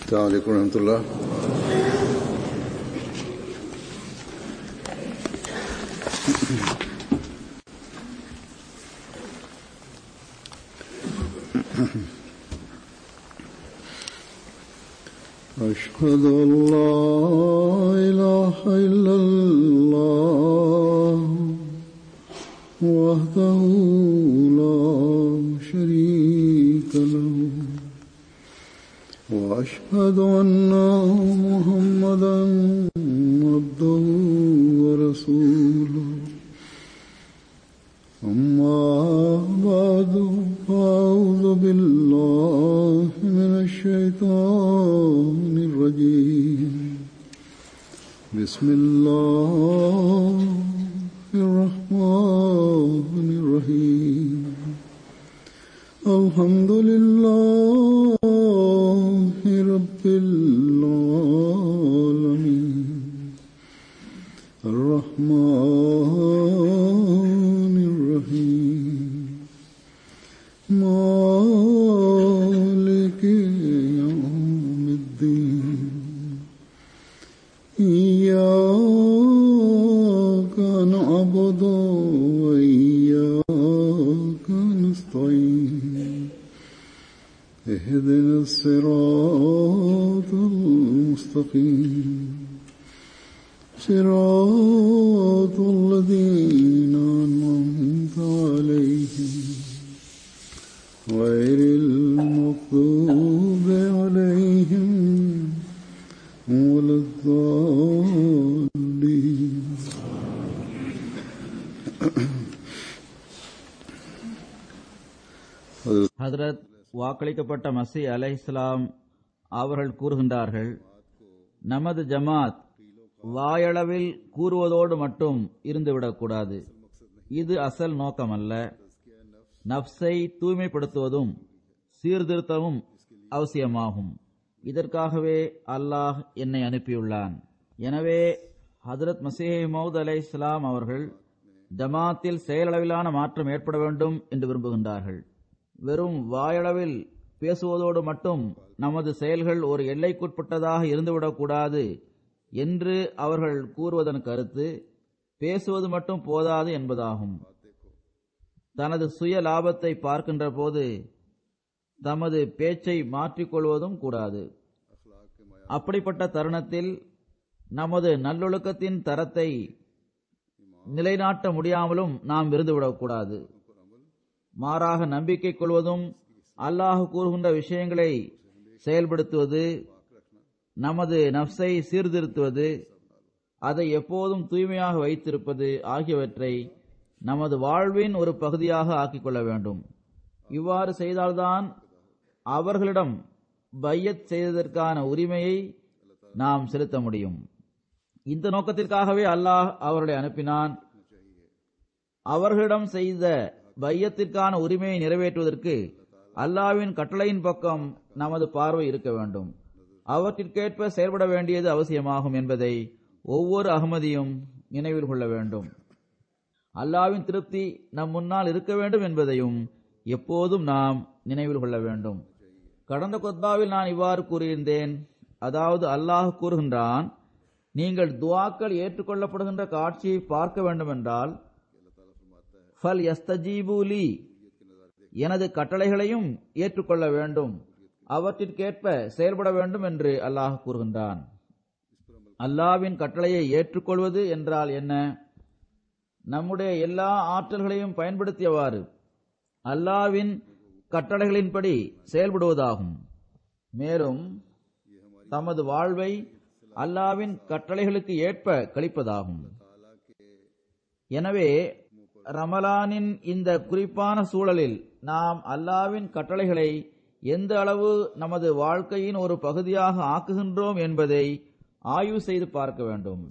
السلام عليكم ورحمة الله. أشهد أن لا إله إلا الله وحده لا شريك له وأشهد أن محمدا عبده ورسوله أما بعد فأعوذ بالله من الشيطان الرجيم بسم الله الرحمن الرحيم الحمد لله رب العالمين الرحمن الرحيم مالك يوم الدين إياك نعبد وإياك نستعين اهدنا الصراط المستقيم صراط الذين أنعمت عليهم غير المغضوب عليهم ولا الضالين. ஹதரத் வாக்களிக்கப்பட்ட மஸீஹ் அலைஹிஸ்ஸலாம் அவர்கள் கூறுகின்றார்கள், நமது ஜமாத் வாயளவில் கூறுவதோடு மட்டும் இருந்துவிடக்கூடாது. இது அசல் நோக்கமல்ல. நஃப்ஸை தூய்மைப்படுத்துவதும் சீர்திருத்தமும் அவசியமாகும். இதற்காகவே அல்லாஹ் என்னை அனுப்பியுள்ளான். எனவே ஹதரத் மஸீஹ் மவ்ஊத் அலைஹிஸ்ஸலாம் அவர்கள் ஜமாத்தில் செயலளவிலான மாற்றம் ஏற்பட வேண்டும் என்று விரும்புகின்றார்கள். வெறும் வாயளவில் பேசுவதோடு மட்டும் நமது செயல்கள் ஒரு எல்லைக்குட்பட்டதாக இருந்துவிடக்கூடாது என்று அவர்கள் கூறுவதன் கருத்து பேசுவது மட்டும் போதாது என்பதாகும். தனது சுய லாபத்தை பார்க்கின்ற போது தமது பேச்சை மாற்றிக்கொள்வதும் கூடாது. அப்படிப்பட்ட தருணத்தில் நமது நல்லொழுக்கத்தின் தரத்தை நிலைநாட்ட முடியாமலும் நாம் இருந்துவிடக்கூடாது. மாறாக நம்பிக்கை கொள்வதும் அல்லாஹ் கூறுகின்ற விஷயங்களை செயல்படுத்துவது, நமது நஃப்ஸை சீர்திருத்துவது, அதை எப்போதும் தூய்மையாக வைத்திருப்பது ஆகியவற்றை நமது வாழ்வின் ஒரு பகுதியாக ஆக்கிக்கொள்ள வேண்டும். இவ்வாறு செய்தால்தான் அவர்களிடம் பையத் செய்ததற்கான உரிமையை நாம் செலுத்த முடியும். இந்த நோக்கத்திற்காகவே அல்லாஹ் அவர்களை அனுப்பினான். அவர்களிடம் செய்த பையத்திற்கான உரிமையை நிறைவேற்றுவதற்கு அல்லாஹ்வின் கட்டளையின் பக்கம் நமது பார்வை இருக்க வேண்டும். அவற்றிற்கேற்ப செயல்பட வேண்டியது அவசியமாகும் என்பதை ஒவ்வொரு அஹ்மதியும் நினைவில் கொள்ள வேண்டும். அல்லாஹ்வின் திருப்தி நம் முன்னால் இருக்க வேண்டும் என்பதையும் எப்போதும் நாம் நினைவில் கொள்ள வேண்டும். கடந்த குத்பாவில் நான் இவ்வாறு கூறியிருந்தேன், அதாவது அல்லாஹ் கூறுகின்றான், நீங்கள் துஆக்கள் ஏற்றுக்கொள்ளப்படுகின்ற காட்சியை பார்க்க வேண்டுமென்றால் ஃபல் யஸ்தஜீபு லீ, எனது கட்டளைகளையும் ஏற்றுக்கொள்ள வேண்டும், அவற்றிற்கேற்ப செயல்பட வேண்டும் என்று அல்லாஹ் கூறுகின்றான். அல்லாஹ்வின் கட்டளையை ஏற்றுக்கொள்வது என்றால் என்ன? நம்முடைய எல்லா ஆற்றல்களையும் பயன்படுத்தியவாறு அல்லாஹ்வின் கட்டளைகளின்படி செயல்படுவதாகும். மேலும் தமது வாழ்வை அல்லாஹ்வின் கட்டளைகளுக்கு ஏற்ப கழிப்பதாகும். எனவே ரமலானின் இந்த குறிப்பான சூழலில் நாம் அல்லாஹ்வின் கட்டளைகளை எந்த அளவு நமது வாழ்க்கையின் ஒரு பகுதியாக ஆக்குகின்றோம் என்பதை ஆய்வு செய்து பார்க்க வேண்டும்.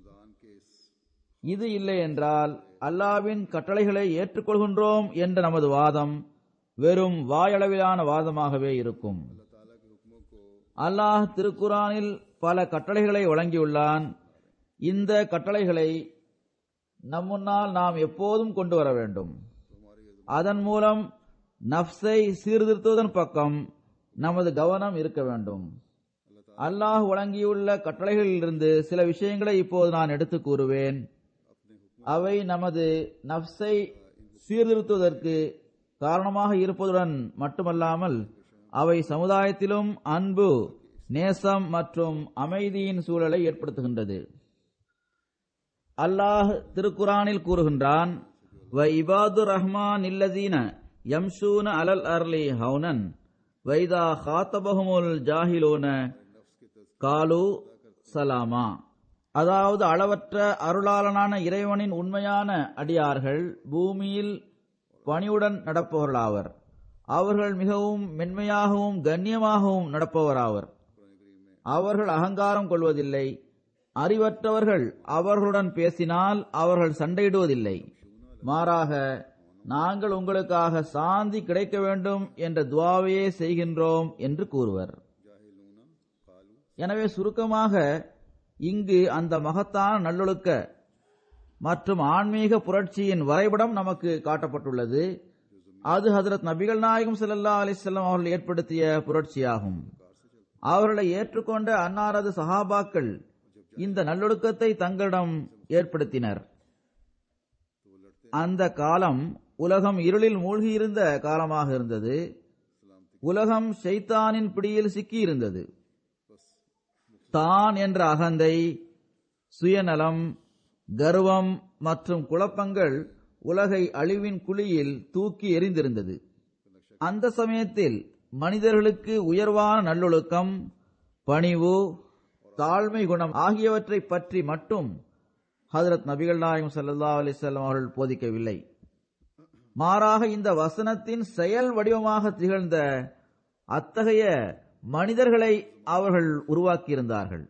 இது இல்லை என்றால் அல்லாஹ்வின் கட்டளைகளை ஏற்றுக்கொள்கின்றோம் என்ற நமது வாதம் வெறும் வாயளவிலான வாதமாகவே இருக்கும். அல்லாஹ் திருக்குரானில் பல கட்டளைகளை வழங்கியுள்ளான். இந்த கட்டளைகளை நம் முன்னால் நாம் எப்போதும் கொண்டு வர வேண்டும். அதன் மூலம் நஃப்ஸை சீர்திருத்துவதன் பக்கம் நமது கவனம் இருக்க வேண்டும். அல்லாஹ் வழங்கியுள்ள கட்டளைகளிலிருந்து சில விஷயங்களை இப்போது நான் எடுத்துக் கூறுவேன். அவை நமது நஃப்ஸை சீர்திருத்துவதற்கு காரணமாக இருப்பதுடன் மட்டுமல்லாமல் அவை சமுதாயத்திலும் அன்பு, நேசம் மற்றும் அமைதியின் சூழலை ஏற்படுத்துகின்றது. அல்லாஹ் திருக்குரானில் கூறுகின்றான், வ இபாதுர் ரஹ்மான் இல்லதீன யம்ஷூன அலல் அர்லி ஹவுனன் வைதா ஹாத்தபஹுமுல் ஜாஹிலூன காலு சலாமா. அதாவது அளவற்ற அருளாளனான இறைவனின் உண்மையான அடியார்கள் பூமியில் பணிவுடன் நடப்பவர்களாவர். அவர்கள் மிகவும் மென்மையாகவும் கண்ணியமாகவும் நடப்பவராவர். அவர்கள் அகங்காரம் கொள்வதில்லை. அறிவற்றவர்கள் அவர்களுடன் பேசினால் அவர்கள் சண்டையிடுவதில்லை. மாறாக நாங்கள் உங்களுக்காக சாந்தி கிடைக்க வேண்டும் என்ற துவாவையே செய்கின்றோம் என்று கூறுவர். எனவே சுருக்கமாக இங்கு அந்த மகத்தான நல்லொழுக்க மற்றும் ஆன்மீக புரட்சியின் வரைபடம் நமக்கு காட்டப்பட்டுள்ளது. அது ஹஜ்ரத் நபிகள் நாயகம் ஸல்லல்லாஹு அலைஹி வஸல்லம் அவர்கள் ஏற்படுத்திய புரட்சியாகும். அவர்களை ஏற்றுக்கொண்ட அன்னாரது சஹாபாக்கள் இந்த நல்லொழுக்கத்தை தங்களிடம் ஏற்படுத்தினர். அந்த காலம் உலகம் இருளில் மூழ்கியிருந்த காலமாக இருந்தது. உலகம் ஷைத்தானின் பிடியில் சிக்கியிருந்தது. தான் என்ற அகந்தை, சுயநலம், கர்வம் மற்றும் குழப்பங்கள் உலகை அழிவின் குழியில் தூக்கி எறிந்திருந்தது. அந்த சமயத்தில் மனிதர்களுக்கு உயர்வான நல்லொழுக்கம், பணிவு, தாழ்மை குணம் ஆகியவற்றை பற்றி மட்டும் ஹஜ்ரத் நபிகள் நாயகம் ஸல்லல்லாஹு அலைஹி வஸல்லம் அவர்கள் போதிக்கவில்லை. மாறாக இந்த வசனத்தின் செயல் வடிவமாக திகழ்ந்த அத்தகைய மனிதர்களை அவர்கள் உருவாக்கியிருந்தார்கள்.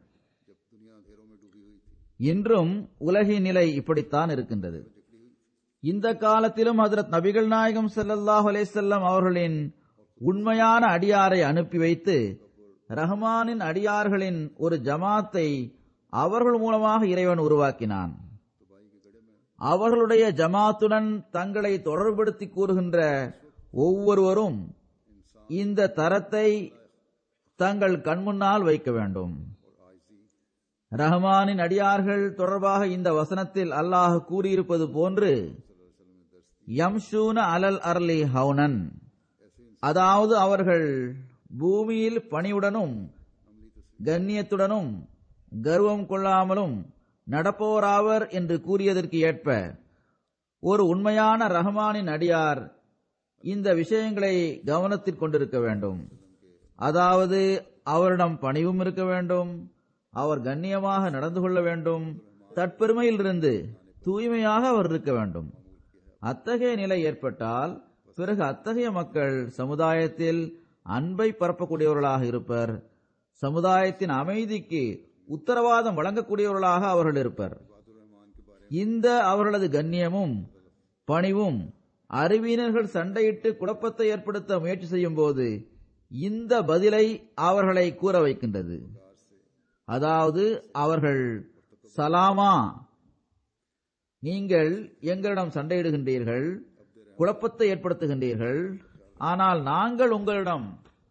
இன்றும் உலகின் நிலை இப்படித்தான் இருக்கின்றது. இந்த காலத்திலும் ஹஜ்ரத் நபிகள் நாயகம் ஸல்லல்லாஹு அலைஹி வஸல்லம் அவர்களின் உண்மையான அடியாரை அனுப்பி வைத்து ரஹ்மானின் அடியார்களின் ஒரு ஜமாத்தை அவர்கள் மூலமாக இறைவன் உருவாக்கினான். அவர்களுடைய ஜமாத்துடன் தங்களை தொடர்புபடுத்தி கூறுகின்ற ஒவ்வொருவரும் இந்த தரத்தை தங்கள் கண்முன்னால் வைக்க வேண்டும். ரஹ்மானின் அடியார்கள் தொடர்பாக இந்த வசனத்தில் அல்லாஹ் கூறியிருப்பது போன்று யம்ஷூன அலல் அர்லி ஹவுனன், அதாவது அவர்கள் பூமியில் பணிவுடனும் கண்ணியத்துடனும் கர்வம் கொள்ளாமலும் நடப்பவராவர் என்று கூறியதற்கு ஏற்ப ஒரு உண்மையான ரஹ்மானின் அடியார் இந்த விஷயங்களை கவனத்தில் கொண்டிருக்க வேண்டும். அதாவது அவரிடம் பணிவும் இருக்க வேண்டும், அவர் கண்ணியமாக நடந்து கொள்ள வேண்டும், தற்பெருமையிலிருந்து தூய்மையாக அவர் இருக்க வேண்டும். அத்தகைய நிலை ஏற்பட்டால் பிறகு அத்தகைய மக்கள் சமுதாயத்தில் அன்பை பரப்பக்கூடியவர்களாக இருப்பர். சமுதாயத்தின் அமைதிக்கு உத்தரவாதம் வழங்கக்கூடியவர்களாக அவர்கள் இருப்பர். இந்த அவர்களது கண்ணியமும் பணிவும் அறிவியனர்கள் சண்டையிட்டு குழப்பத்தை ஏற்படுத்த முயற்சி செய்யும் போது இந்த பதிலை அவர்களை கூற வைக்கின்றது. அதாவது அவர்கள் சலாமா, நீங்கள் எங்களிடம் சண்டையிடுகின்றீர்கள், குழப்பத்தை ஏற்படுத்துகின்றீர்கள், ஆனால் நாங்கள் உங்களிடம்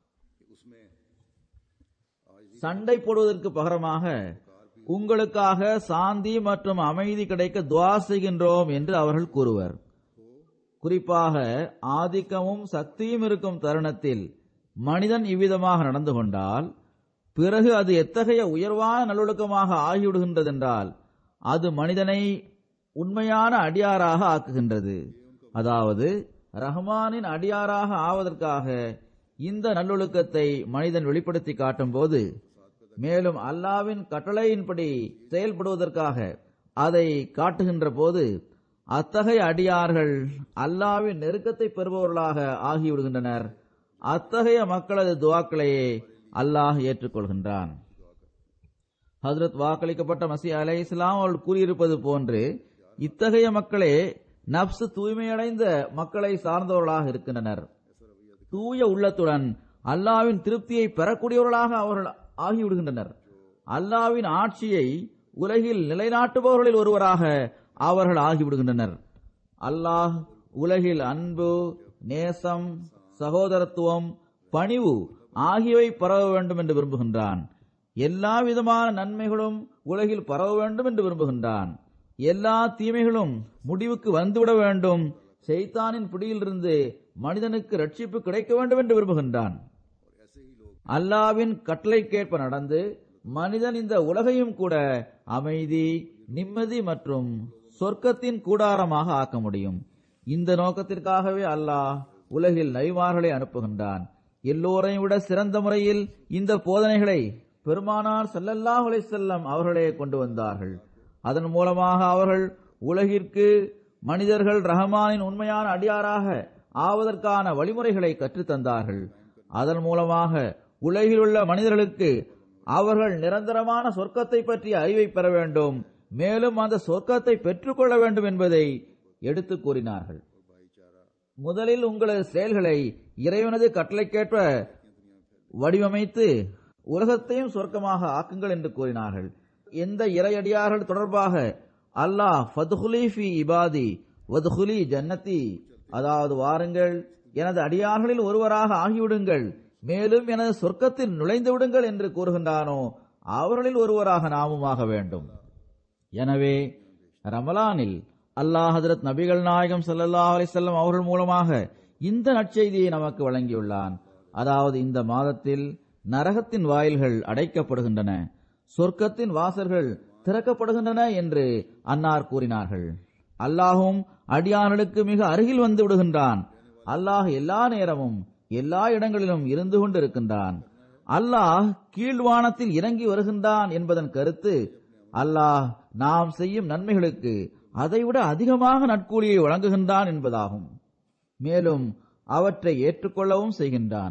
சண்டை போடுவதற்கு பகரமாக உங்களுக்காக சாந்தி மற்றும் அமைதி கிடைக்க துஆ செய்கின்றோம் என்று அவர்கள் கூறுவர். குறிப்பாக ஆதிக்கமும் சக்தியும் இருக்கும் தருணத்தில் மனிதன் இவ்விதமாக நடந்து கொண்டால் பிறகு அது எத்தகைய உயர்வான நல்லொழுக்கமாக ஆகிவிடுகின்றதென்றால் அது மனிதனை உண்மையான அடியாராக ஆக்குகின்றது. அதாவது ரஹ்மானின் அடியாராக ஆவதற்காக இந்த நல்லொழுக்கத்தை மனிதன் வெளிப்படுத்தி காட்டும் போது, மேலும் அல்லாவின் கட்டளையின்படி செயல்படுவதற்காக அதை காட்டுகின்ற போது அத்தகைய அடியார்கள் அல்லாவின் நெருக்கத்தை பெறுபவர்களாக ஆகிவிடுகின்றனர். அத்தகைய மக்களது துஆக்களையே அல்லாஹ் ஏற்றுக்கொள்கின்றான். ஹஜ்ரத் வாக்களிக்கப்பட்ட மஸீஹ் அலைஹிஸ்ஸலாம் அவர்கள் கூறியிருப்பது போன்று இத்தகைய மக்களே நப்சு தூய்மையடைந்த மக்களை சார்ந்தவர்களாக இருக்கின்றனர். தூய உள்ளத்துடன் அல்லாவின் திருப்தியை பெறக்கூடியவர்களாக அவர்கள் ஆகிவிடுகின்றனர். அல்லாவின் ஆட்சியை உலகில் நிலைநாட்டுபவர்களில் ஒருவராக அவர்கள் ஆகிவிடுகின்றனர். அல்லாஹ் உலகில் அன்பு, நேசம், சகோதரத்துவம், பணிவு ஆகியவை பரவ வேண்டும் என்று விரும்புகின்றான். எல்லா விதமான நன்மைகளும் உலகில் பரவ வேண்டும் என்று விரும்புகின்றான். எல்லா தீமைகளும் முடிவுக்கு வந்துவிட வேண்டும், ஷைத்தானின் பிடியிலிருந்து மனிதனுக்கு ரட்சிப்பு கிடைக்க வேண்டும் என்று விரும்புகின்றான். அல்லாவின் கட்டளைக்கேற்ப நடந்து மனிதன் இந்த உலகையும் கூட அமைதி, நிம்மதி மற்றும் சொர்க்கத்தின் கூடாரமாக ஆக்க முடியும். இந்த நோக்கத்திற்காகவே அல்லாஹ் உலகில் நபிமார்களை அனுப்புகின்றான். எல்லோரையும் விட சிறந்த முறையில் இந்த போதனைகளை பெருமானார் ஸல்லல்லாஹு அலைஹி வஸல்லம் அவர்களே கொண்டு வந்தார்கள். அதன் மூலமாக அவர்கள் உலகிற்கு மனிதர்கள் ரஹ்மானின் உண்மையான அடியாராக ஆவதற்கான வழிமுறைகளை கற்றுத்தந்தார்கள். அதன் மூலமாக உலகில் உள்ள மனிதர்களுக்கு அவர்கள் நிரந்தரமான சொர்க்கத்தை பற்றிய அறிவை பெற வேண்டும், மேலும் அந்த சொர்க்கத்தை பெற்றுக்கொள்ள வேண்டும் என்பதை எடுத்துக் கூறினார்கள். முதலில் உங்களது செயல்களை இறைவனது கட்டளைக்கேற்ப வடிவமைத்து உலகத்தையும் சொர்க்கமாக ஆக்குங்கள் என்று கூறினார்கள். எந்த இறையடியார்கள் தொடர்பாக அல்லாஹ் ஃபதுஹுலி ஃபி இபாதி வதுஹுலி ஜன்னதி, அதாவது வாருங்கள் எனது அடியார்களில் ஒருவராக ஆகிவிடுங்கள், மேலும் எனது சொர்க்கத்தில் நுழைந்து விடுங்கள் என்று கூறுகின்றானோ அவர்களில் ஒருவராக நாமுமாக வேண்டும். எனவே ரமலானில் அல்லாஹ் ஹஜ்ரத் நபிகள் நாயகம் ஸல்லல்லாஹு அலைஹி வஸல்லம் அவர்கள் மூலமாக இந்த நற்செய்தியை நமக்கு வழங்கியுள்ளான். அதாவது இந்த மாதத்தில் நரகத்தின் வாயில்கள் அடைக்கப்படுகின்றன, சொர்க்கத்தின் வாசல்கள் திறக்கப்படுகின்றன என்று அன்னார் கூறினார்கள். அல்லாஹும் அடியார்களுக்கு மிக அருகில் வந்து விடுகின்றான். அல்லாஹ் எல்லா நேரமும் எல்லா இடங்களிலும் இருந்து கொண்டிருக்கின்றான். அல்லாஹ் கீழ்வானத்தில் இறங்கி வருகின்றான் என்பதன் கருத்து அல்லாஹ் நாம் செய்யும் நன்மைகளுக்கு அதைவிட அதிகமாக நற்கூலியை வழங்குகின்றான் என்பதாகும். மேலும் அவற்றை ஏற்றுக்கொள்ளவும் செய்கின்றான்.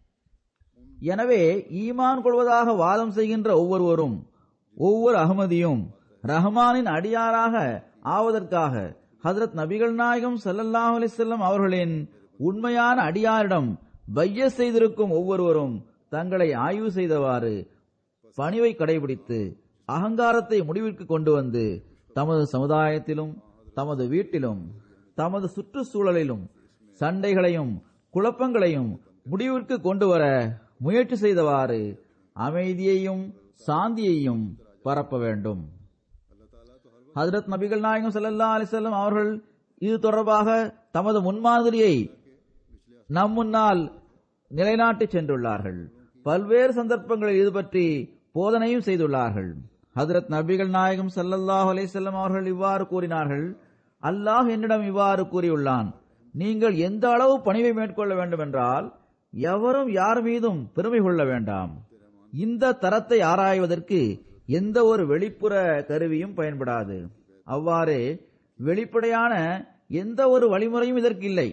எனவே ஈமான் கொள்வதாக வாதம் செய்கின்ற ஒவ்வொருவரும், ஒவ்வொரு அஹ்மதியும் ரஹ்மானின் அடியாராக ஆவதற்காக ஹஜ்ரத் நபிகள் நாயகம் ஸல்லல்லாஹு அலைஹி வஸல்லம் அவர்களின் உண்மையான அடியாரிடம் பையத் செய்திருக்கும் ஒவ்வொருவரும் தங்களை ஆய்வு செய்தவாறு பணிவை கடைபிடித்து அகங்காரத்தை முடிவிற்கு கொண்டு வந்து தமது சமுதாயத்திலும் தமது வீட்டிலும் தமது சுற்றுச்சூழலிலும் சண்டைகளையும் குழப்பங்களையும் முடிவிற்கு கொண்டு வர முயற்சி செய்தவாறு அமைதியையும் சாந்தியையும் பரப்ப வேண்டும். ஹஜ்ரத் நபிகள் நாயகம் ஸல்லல்லாஹு அலைஹி வஸல்லம் அவர்கள் இது தொடர்பாக தமது முன்மாதிரியை நம் முன்னால் நிலைநாட்டி சென்றுள்ளார்கள். பல்வேறு சந்தர்ப்பங்களில் இது பற்றி போதனையும் செய்துள்ளார்கள். ஹஜ்ரத் நபிகள் நாயகம் ஸல்லல்லாஹு அலைஹி வஸல்லம் அவர்கள் இவ்வாறு கூறினார்கள், அல்லாஹ் என்னிடம் இவ்வாறு கூறியுள்ளான், நீங்கள் எந்த அளவு பணிவை மேற்கொள்ள வேண்டும் என்றால் எவரும் யார் மீதும் பெருமை கொள்ள வேண்டாம். இந்த தரத்தை ஆராய்வதற்கு எந்த ஒரு வெளிப்புற கருவியும் பயன்படாது. அவ்வாறு வெளிப்படையான எந்த ஒரு வழிமுறையும் இதற்கு இல்லை.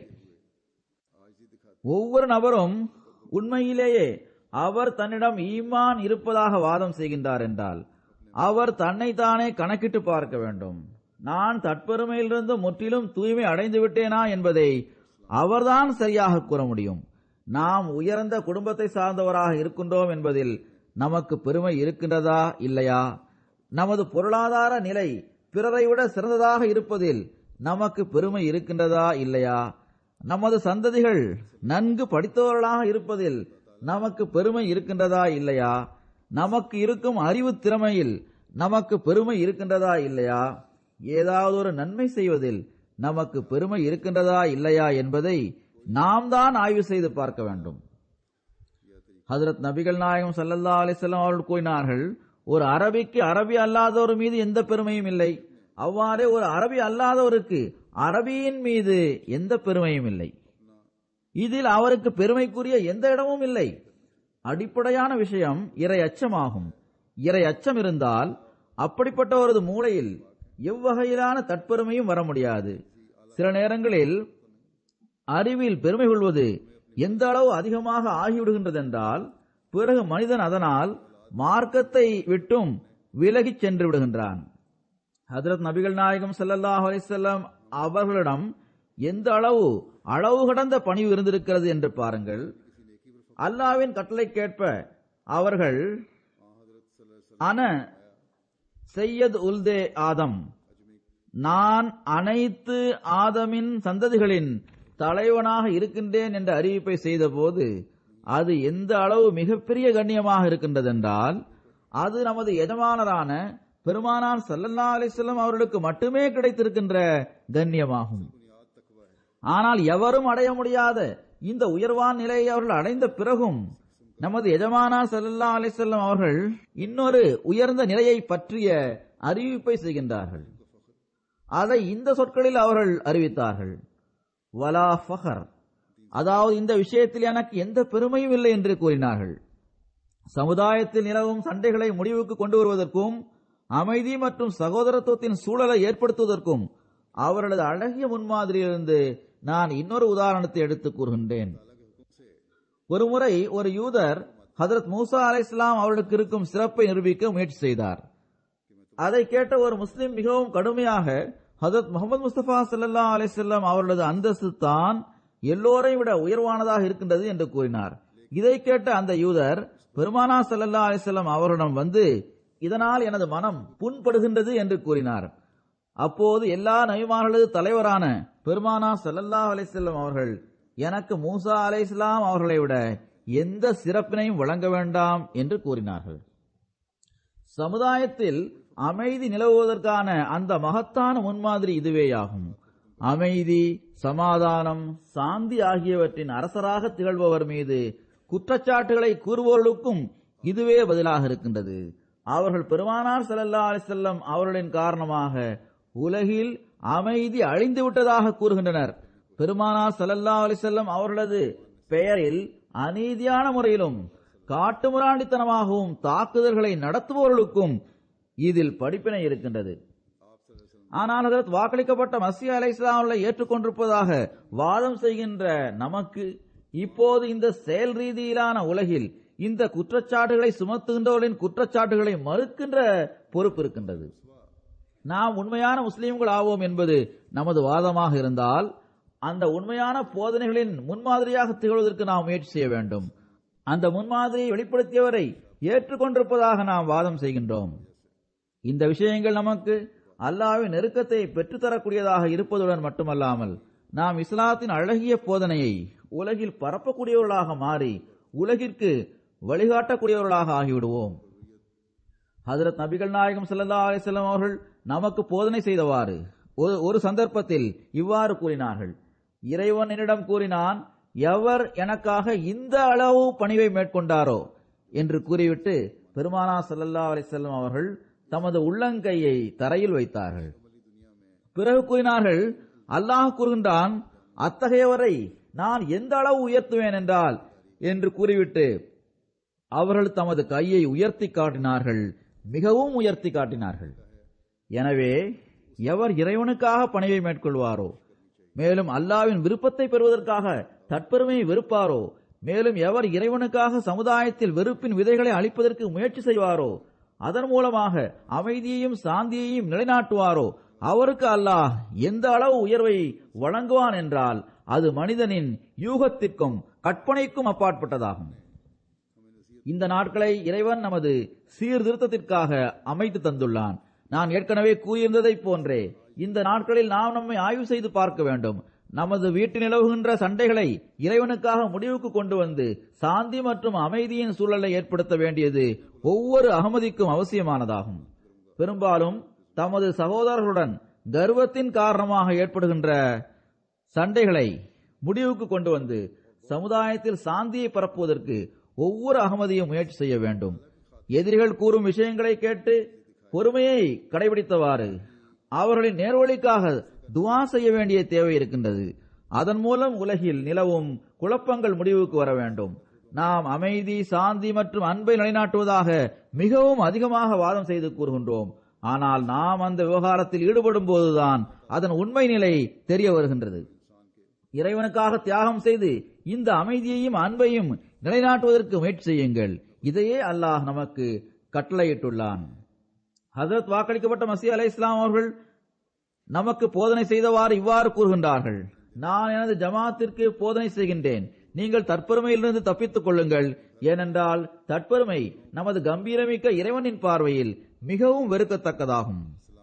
ஒவ்வொரு நபரும் உண்மையிலேயே அவர் தன்னிடம் ஈமான் இருப்பதாக வாதம் செய்கின்றார் என்றால் அவர் தன்னைத்தானே கணக்கிட்டு பார்க்க வேண்டும். நான் தற்பெருமையிலிருந்து முற்றிலும் தூய்மை அடைந்து விட்டேனா என்பதை அவர்தான் சரியாக கூற முடியும். நாம் உயர்ந்த குடும்பத்தை சார்ந்தவராக இருக்கின்றோம் என்பதில் நமக்கு பெருமை இருக்கின்றதா இல்லையா? நமது பொருளாதார நிலை பிறரை விட சிறந்ததாக இருப்பதில் நமக்கு பெருமை இருக்கின்றதா இல்லையா? நமது சந்ததிகள் நன்கு படித்தவர்களாக இருப்பதில் நமக்கு பெருமை இருக்கின்றதா இல்லையா? நமக்கு இருக்கும் அறிவு திறமையில் நமக்கு பெருமை இருக்கின்றதா இல்லையா? ஏதாவது ஒரு நன்மை செய்வதில் நமக்கு பெருமை இருக்கின்றதா இல்லையா என்பதை நாம் தான் ஆய்வு செய்து பார்க்க வேண்டும். ஹஜ்ரத் நபிகள் நாயகம் ஸல்லல்லாஹு அலைஹி வஸல்லம் அவர்கள் கூறினார்கள், ஒரு அரபிக்கு அரபி அல்லாதவர் மீது எந்த பெருமையும் இல்லை, அவ்வாறே ஒரு அரபி அல்லாதவருக்கு அரபியின் மீது எந்த பெருமையும் இல்லை. இதில் அவருக்கு பெருமைக்குரிய எந்த இடமும் இல்லை. அடிப்படையான விஷயம் இறை அச்சமாகும். இறை அச்சம் இருந்தால் அப்படிப்பட்டவரது மூளையில் எவ்வகையிலான தற்பெருமையும் வர முடியாது. சில நேரங்களில் அறிவில் பெருமை கொள்வது எந்த அளவு அதிகமாக ஆகிவிடுகின்றதென்றால் பிறகு மனிதன் அதனால் மார்க்கத்தை விட்டும் விலகிச் சென்று விடுகின்றான். ஹஜ்ரத் நபிகள் நாயகம் ஸல்லல்லாஹு அலைஹி வஸல்லம் அவர்களிடம் எந்த அளவு கடந்த பணிவு இருந்திருக்கிறது என்று பாருங்கள். அல்லாஹ்வின் கட்டளைக்கேற்ப அவர்கள் அன சையத் உல்தே ஆதம், நான் அனைத்து ஆதமின் சந்ததிகளின் தலைவனாக இருக்கின்றேன் என்ற அறிவிப்பை செய்த போது அது எந்த அளவு மிகப்பெரிய கண்ணியமாக இருக்கின்றதென்றால் அது நமது எஜமானரான பெருமானார் ஸல்லல்லாஹு அலைஹி வஸல்லம் அவர்களுக்கு மட்டுமே கிடைத்திருக்கின்ற கண்ணியமாகும். ஆனால் எவரும் அடைய முடியாத இந்த உயர்வான நிலையை அவர்கள் அடைந்த பிறகும் நமது எஜமானார் ஸல்லல்லாஹு அலைஹி வஸல்லம் அவர்கள் இன்னொரு உயர்ந்த நிலையை பற்றிய அறிவிப்பை செய்கின்றார்கள். அதை இந்த சொற்களில் அவர்கள் அறிவித்தார்கள்: வலா ஃபஹர், அதாவது இந்த விஷயத்தில் எனக்கு எந்த பெருமையும் இல்லை என்று கூறினார்கள். சமுதாயத்தில் நிலவும் சண்டைகளை முடிவுக்கு கொண்டு வருவதற்கும் அமைதி மற்றும் சகோதரத்துவத்தின் சூழலை ஏற்படுத்துவதற்கும் அவர்களது அழகிய முன்மாதிரியிலிருந்து நான் இன்னொரு உதாரணத்தை எடுத்து கூறுகின்றேன். ஒருமுறை ஒரு யூதர் ஹஜ்ரத் மூசா அலைஹிஸ்ஸலாம் அவர்களுக்கு இருக்கும் சிறப்பை நிரூபிக்க முயற்சி செய்தார். அதை கேட்ட ஒரு முஸ்லிம் மிகவும் கடுமையாக ஹஜ்ரத் முஹம்மது முஸ்தபா ஸல்லல்லாஹு அலைஹி வஸல்லம் அவர்களது அந்தஸ்து தான் எல்லோரையும் விட உயர்வானதாக இருக்கின்றது என்று கூறினார். இதை கேட்ட அந்த யூதர் பெருமானார் ஸல்லல்லாஹு அலைஹி வஸல்லம் அவர்களிடம் வந்து, இதனால் எனது மனம் புண்படுகின்றது என்று கூறினார். அப்போது எல்லா நபிமார்களது தலைவரான பெருமானார் ஸல்லல்லாஹு அலைஹி வஸல்லம் அவர்கள், எனக்கு மூசா அலைஹிஸ்ஸலாம் அவர்களை விட எந்த சிறப்பினையும் வழங்க வேண்டாம் என்று கூறினார்கள். சமுதாயத்தில் அமைதி நிலவுவதற்கான அந்த மகத்தான முன்மாதிரி இதுவேயாகும். அமைதி, சமாதானம், சாந்தி ஆகியவற்றின் அரசராக திகழ்பவர் மீது குற்றச்சாட்டுகளை கூறுபவர்களுக்கும் இதுவே பதிலாக இருக்கின்றது. அவர்கள் பெருமானார் ஸல்லல்லாஹு அலைஹி வஸல்லம் அவர்களின் காரணமாக உலகில் அமைதி அழிந்து விட்டதாக கூறுகின்றனர். பெருமானார் ஸல்லல்லாஹு அலைஹி வஸல்லம் அவர்களது பெயரில் அநீதியான முறையிலும் காட்டுமிராண்டித்தனமாகவும் தாக்குதல்களை நடத்துபவர்களுக்கும் இதில் படிப்பினை இருக்கின்றது. ஆனால் ஹஜ்ரத் வாக்களிக்கப்பட்ட மஸீஹ் அலைஹிஸ்ஸலாம் அவர்களை ஏற்றுக்கொண்டிருப்பதாக வாதம் செய்கின்ற நமக்கு இப்போது இந்த செயல் ரீதியிலான உலகில் இந்த குற்றச்சாட்டுகளை சுமத்துகின்றவர்களின் குற்றச்சாட்டுகளை மறுக்கின்ற பொறுப்பு இருக்கின்றது. நாம் உண்மையான முஸ்லிம்கள் ஆவோம் என்பது நமது வாதமாக இருந்தால் அந்த உண்மையான போதனைகளின் முன்மாதிரியாக திகழ்வதற்கு நாம் முயற்சி செய்ய வேண்டும். அந்த முன்மாதிரியை வெளிப்படுத்தியவரை ஏற்றுக்கொண்டிருப்பதாக நாம் வாதம் செய்கின்றோம். இந்த விஷயங்கள் நமக்கு அல்லாஹ்வின் நெருக்கத்தை பெற்றுத்தரக்கூடியதாக இருப்பதுடன் மட்டுமல்லாமல் நாம் இஸ்லாத்தின் அழகிய போதனையை உலகில் பரப்பக்கூடியவர்களாக மாறி உலகிற்கு வழிகாட்டக்கூடியவர்களாக ஆகிவிடுவோம். ஹஜ்ரத் நபிகள் நாயகம் ஸல்லல்லாஹு அலைஹி வஸல்லம் அவர்கள் நமக்கு போதனை செய்தவாறு ஒரு சந்தர்ப்பத்தில் இவ்வாறு கூறினார்கள்: இறைவன் என்னிடம் கூறினான், எவர் எனக்காக இந்த அளவு பணிவை மேற்கொண்டாரோ என்று கூறிவிட்டு பெருமானார் ஸல்லல்லாஹு அலைஹி வஸல்லம் அவர்கள் தமது உள்ளங்கையை தரையில் வைத்தார்கள். பிறகு கூறினார்கள், அல்லாஹ் கூறுகின்றான், அத்தகையவரை நான் எந்த அளவு உயர்த்துவேன் என்றால் என்று கூறிவிட்டு அவர்கள் தமது கையை உயர்த்தி காட்டினார்கள், மிகவும் உயர்த்தி காட்டினார்கள். எனவே எவர் இறைவனுக்காக பணிவை மேற்கொள்வாரோ, மேலும் அல்லாஹ்வின் விருப்பத்தை பெறுவதற்காக தற்பெருமையை வெறுப்பாரோ, மேலும் எவர் இறைவனுக்காக சமுதாயத்தில் வெறுப்பின் விதைகளை அளிப்பதற்கு முயற்சி செய்வாரோ, அதன் மூலமாக அமைதியையும் சாந்தியையும் நிலைநாட்டுவாரோ, அவருக்கு அல்லாஹ் எந்த அளவு உயர்வை வழங்குவான் என்றால் அது மனிதனின் யூகத்திற்கும் கற்பனைக்கும் அப்பாற்பட்டதாகும். இந்த நாட்களை இறைவன் நமது சீர்திருத்தத்திற்காக அமைத்து தந்துள்ளான். நான் ஏற்கனவே கூறியிருந்ததை போன்றே இந்த நாட்களில் நாம் நம்மை ஆய்வு செய்து பார்க்க வேண்டும். நமது வீட்டில் நிலவுகின்ற சண்டைகளை இறைவனுக்காக முடிவுக்கு கொண்டு வந்து சாந்தி மற்றும் அமைதியின் சூழலை ஏற்படுத்த வேண்டியது ஒவ்வொரு அகமதிக்கும் அவசியமானதாகும். பெரும்பாலும் தமது சகோதரர்களுடன் கர்வத்தின் காரணமாக ஏற்படுகின்ற சண்டைகளை முடிவுக்கு கொண்டு வந்து சமுதாயத்தில் சாந்தியை பரப்புவதற்கு ஒவ்வொரு அகமதியும் முயற்சி செய்ய வேண்டும். எதிரிகள் கூறும் விஷயங்களை கேட்டு பொறுமையை கடைபிடித்தவாறு அவர்களின் நேர்வழிக்காக துஆ செய்ய வேண்டிய தேவை இருக்கின்றது. அதன் மூலம் உலகில் நிலவும் குழப்பங்கள் முடிவுக்கு வர வேண்டும். நாம் அமைதி, சாந்தி மற்றும் அன்பை நிலைநாட்டுவதாக மிகவும் அதிகமாக வாதம் செய்து கூறுகின்றோம். ஆனால் நாம் அந்த விவகாரத்தில் ஈடுபடும் போதுதான் அதன் உண்மை நிலை தெரிய வருகின்றது. இறைவனுக்காக தியாகம் செய்து இந்த அமைதியையும் அன்பையும் நிலைநாட்டுவதற்கு முயற்சி செய்யுங்கள். இதையே அல்லாஹ் நமக்கு கட்டளையிட்டுள்ளான். ஹஜ்ரத் வாக்களிக்கப்பட்ட மஸீஹ் அலைஹிஸ்ஸலாம் அவர்கள் நமக்கு போதனை செய்தவாறு இவ்வாறு கூறுகின்றார்கள்: நான் எனது ஜமாத்திற்கு போதனை செய்கின்றேன், நீங்கள் தற்பெருமையிலிருந்து தப்பித்துக் கொள்ளுங்கள். ஏனென்றால் தற்பெருமை நமது கம்பீரமிக்க இறைவனின் பார்வையில் மிகவும் வெறுக்கத்தக்கதாகும்.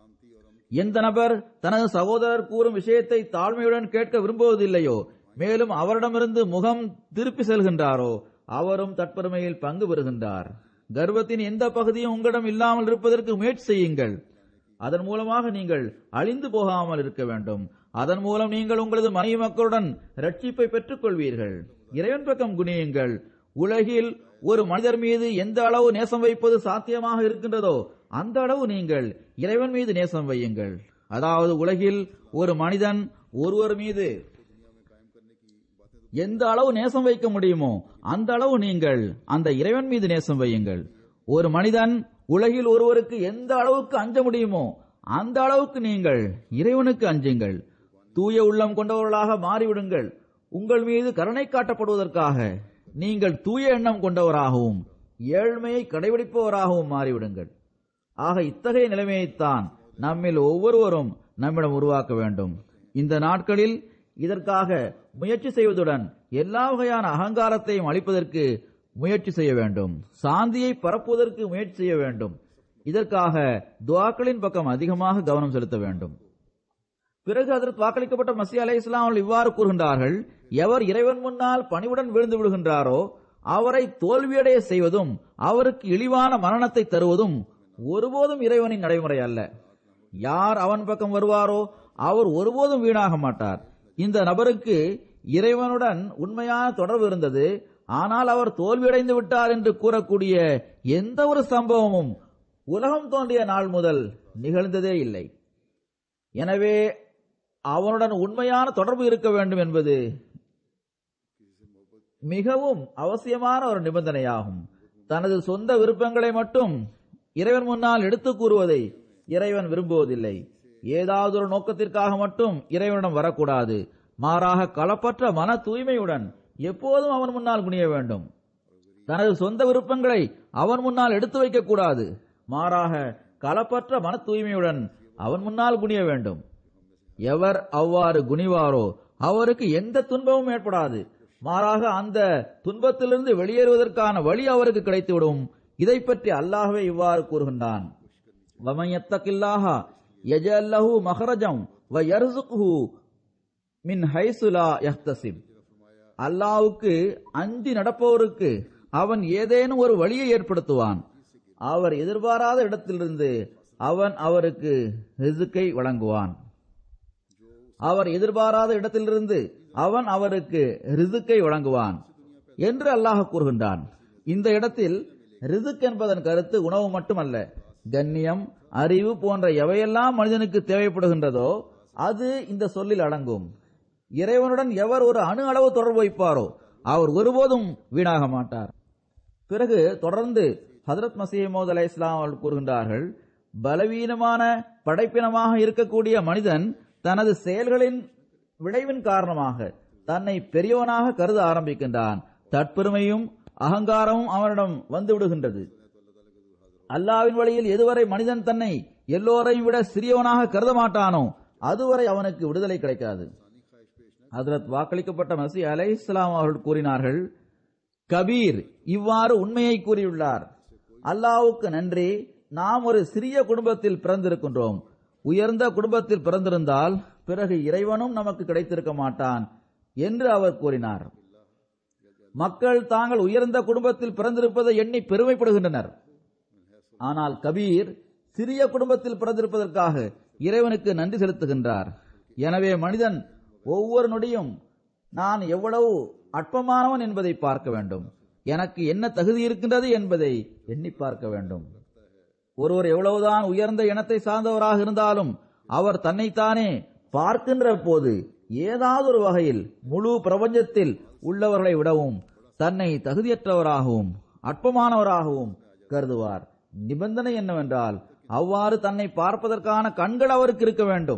எந்த நபர் தனது சகோதரர் கூறும் விஷயத்தை தாழ்மையுடன் கேட்க விரும்புவதில்லையோ, மேலும் அவரிடமிருந்து முகம் திருப்பி செல்கின்றாரோ, அவரும் தற்பெருமையில் பங்கு பெறுகின்றார். கர்வத்தின் எந்த பகுதியும் உங்களிடம் இல்லாமல் இருப்பதற்கு முயற்சி செய்யுங்கள். அதன் மூலமாக நீங்கள் அழிந்து போகாமல் இருக்க வேண்டும். அதன் மூலம் நீங்கள் உங்களது மனைவி மக்களுடன் ரட்சிப்பை பெற்றுக் கொள்வீர்கள். இறைவன் பக்கம் குனியுங்கள். உலகில் ஒரு மனிதர் மீது எந்த அளவு நேசம் வைப்பது சாத்தியமாக இருக்கின்றதோ அந்த அளவு நீங்கள் இறைவன் மீது நேசம் வையுங்கள். அதாவது உலகில் ஒரு மனிதன் ஒருவர் மீது எந்த அளவு நேசம் வைக்க முடியுமோ அந்த அளவு நீங்கள் அந்த இறைவன் மீது நேசம் வையுங்கள். ஒரு மனிதன் உலகில் ஒருவருக்கு எந்த அளவுக்கு அஞ்ச முடியுமோ அந்த அளவுக்கு நீங்கள் இறைவனுக்கு அஞ்சுங்கள். தூய உள்ளம் கொண்டவர்களாக மாறிவிடுங்கள். உங்கள் மீது கருணை காட்டப்படுவதற்காக நீங்கள் தூய எண்ணம் கொண்டவராகவும் ஏழ்மையை கடைபிடிப்பவராகவும் மாறிவிடுங்கள். ஆக இத்தகைய நிலைமையைத்தான் நம்மில் ஒவ்வொருவரும் நம்மிடம் உருவாக்க வேண்டும். இந்த நாட்களில் இதற்காக முயற்சி செய்வதுடன் எல்லா வகையான அகங்காரத்தையும் அளிப்பதற்கு முயற்சி செய்ய வேண்டும். சாந்தியை பரப்புவதற்கு முயற்சி செய்ய வேண்டும். இதற்காக துஆக்களின் பக்கம் அதிகமாக கவனம் செலுத்த வேண்டும். பிறகு ஹஜ்ரத் வாக்களிக்கப்பட்ட மஸீஹ் அலைஹிஸ்ஸலாம் அவர்கள் இவ்வாறு கூறுகின்றார்கள், எவர் இறைவன் முன்னால் பணிவுடன் விழுந்து விடுகின்றாரோ அவரை தோல்வியடைய செய்வதும் அவருக்கு இழிவான மரணத்தை தருவதும் ஒருபோதும் இறைவனின் நடைமுறை அல்ல. யார் அவன் பக்கம் வருவாரோ அவர் ஒருபோதும் வீணாக மாட்டார். இந்த நபருக்கு இறைவனுடன் உண்மையான தொடர்பு இருந்தது, ஆனால் அவர் தோல்வியடைந்து விட்டார் என்று கூறக்கூடிய எந்த ஒரு சம்பவமும் உலகம் தோன்றிய நாள் முதல் நிகழ்ந்ததே இல்லை. எனவே அவனுடன் உண்மையான தொடர்பு இருக்க வேண்டும் என்பது மிகவும் அவசியமான ஒரு நிபந்தனையாகும். தனது சொந்த விருப்பங்களை மட்டும் இறைவன் முன்னால் எடுத்து கூறுவதை இறைவன் விரும்புவதில்லை. ஏதாவது ஒரு நோக்கத்திற்காக மட்டும் இறைவனிடம் வரக்கூடாது. மாறாக களப்பற்ற மன தூய்மையுடன் எப்போதும் அவன் முன்னால் குனிய வேண்டும். தனது சொந்த விருப்பங்களை அவன் முன்னால் எடுத்து வைக்க கூடாது. மாறாக களப்பற்ற மன தூய்மையுடன் அவன் முன்னால் குனிய வேண்டும். எவர் அவ்வாறு குனிவாரோ அவருக்கு எந்த துன்பமும் ஏற்படாது. மாறாக அந்த துன்பத்திலிருந்து வெளியேறுவதற்கான வழி அவருக்கு கிடைத்துவிடும். இதை பற்றி அல்லாஹ்வே இவ்வாறு கூறுகின்றான், வமன் யத்தகில்லாஹ யஜஅல் லஹு மஹ்ரஜம் வ யர்ஸுக்ஹு மின் ஹைஸு லா யஹ்தஸிப். அல்லாஹ்வுக்கு அஞ்சி நடப்பவருக்கு அவன் ஏதேனும் ஒரு வழியை ஏற்படுத்துவான். அவர் எதிர்பாராத இடத்திலிருந்து அவன் அவருக்கு ரிஸ்கை வழங்குவான். அவர் எதிர்பாராத இடத்திலிருந்து அவன் அவருக்கு ரிஸ்கை வழங்குவான் என்று அல்லாஹ் கூறுகின்றான். இந்த இடத்தில் ரிஸ்க் என்பதன் கருத்து உணவு மட்டுமல்ல, கண்ணியம், அறிவு போன்ற எவையெல்லாம் மனிதனுக்கு தேவைப்படுகின்றதோ அது இந்த சொல்லில் அடங்கும். இறைவனுடன் எவர் ஒரு அணு அளவு தொடர்பு வைப்பாரோ அவர் ஒருபோதும் வீணாக மாட்டார். பிறகு தொடர்ந்து ஹஜ்ரத் மஸீஹ் மவ்ஊத் அலைஹிஸ்ஸலாம் அவர்கள் கூறுகின்றார்கள், பலவீனமான படைப்பினமாக இருக்கக்கூடிய மனிதன் தனது செயல்களின் விளைவின் காரணமாக தன்னை பெரியவனாக கருத ஆரம்பிக்கின்றான். தற்பெருமையும் அகங்காரமும் அவனிடம் வந்து விடுகின்றது. அல்லாஹ்வின் வழியில் எதுவரை மனிதன் தன்னை எல்லோரையும் விட சிறியவனாக கருத மாட்டானோ அதுவரை அவனுக்கு விடுதலை கிடைக்காது. ஹஜ்ரத் வாக்களிக்கப்பட்ட மஸீஹ் அலைஹிஸ்ஸலாம் அவர்கள் கூறினார்கள், கபீர் இவ்வாறு உண்மையை கூறியுள்ளார். அல்லாஹ்வுக்கு நன்றி, நாம் ஒரு சிறிய குடும்பத்தில் பிறந்திருக்கின்றோம். உயர்ந்த குடும்பத்தில் பிறந்திருந்தால் பிறகு இறைவனும் நமக்கு கிடைத்திருக்க மாட்டான் என்று அவர் கூறினார். மக்கள் தாங்கள் உயர்ந்த குடும்பத்தில் பிறந்திருப்பதை எண்ணி பெருமைப்படுகின்றனர். ஆனால் கபீர் சிறிய குடும்பத்தில் பிறந்திருப்பதற்காக இறைவனுக்கு நன்றி செலுத்துகின்றார். எனவே மனிதன் ஒவ்வொரு நொடியும் நான் எவ்வளவு அற்பமானவன் என்பதை பார்க்க வேண்டும், எனக்கு என்ன தகுதி இருக்கின்றது என்பதை எண்ணி பார்க்க வேண்டும். ஒருவர் எவ்வளவுதான் உயர்ந்த இனத்தை சார்ந்தவராக இருந்தாலும் அவர் தன்னைத்தானே பார்க்கின்ற போது ஏதாவது ஒரு வகையில் முழு பிரபஞ்சத்தில் உள்ளவர்களை விடவும் தன்னை தகுதியற்றவராகவும் அற்பமானவராகவும் கருதுவார். நிபந்தனை என்னவென்றால் அவ்வாறு தன்னை பார்ப்பதற்கான கண்கள் அவருக்கு இருக்க வேண்டும்.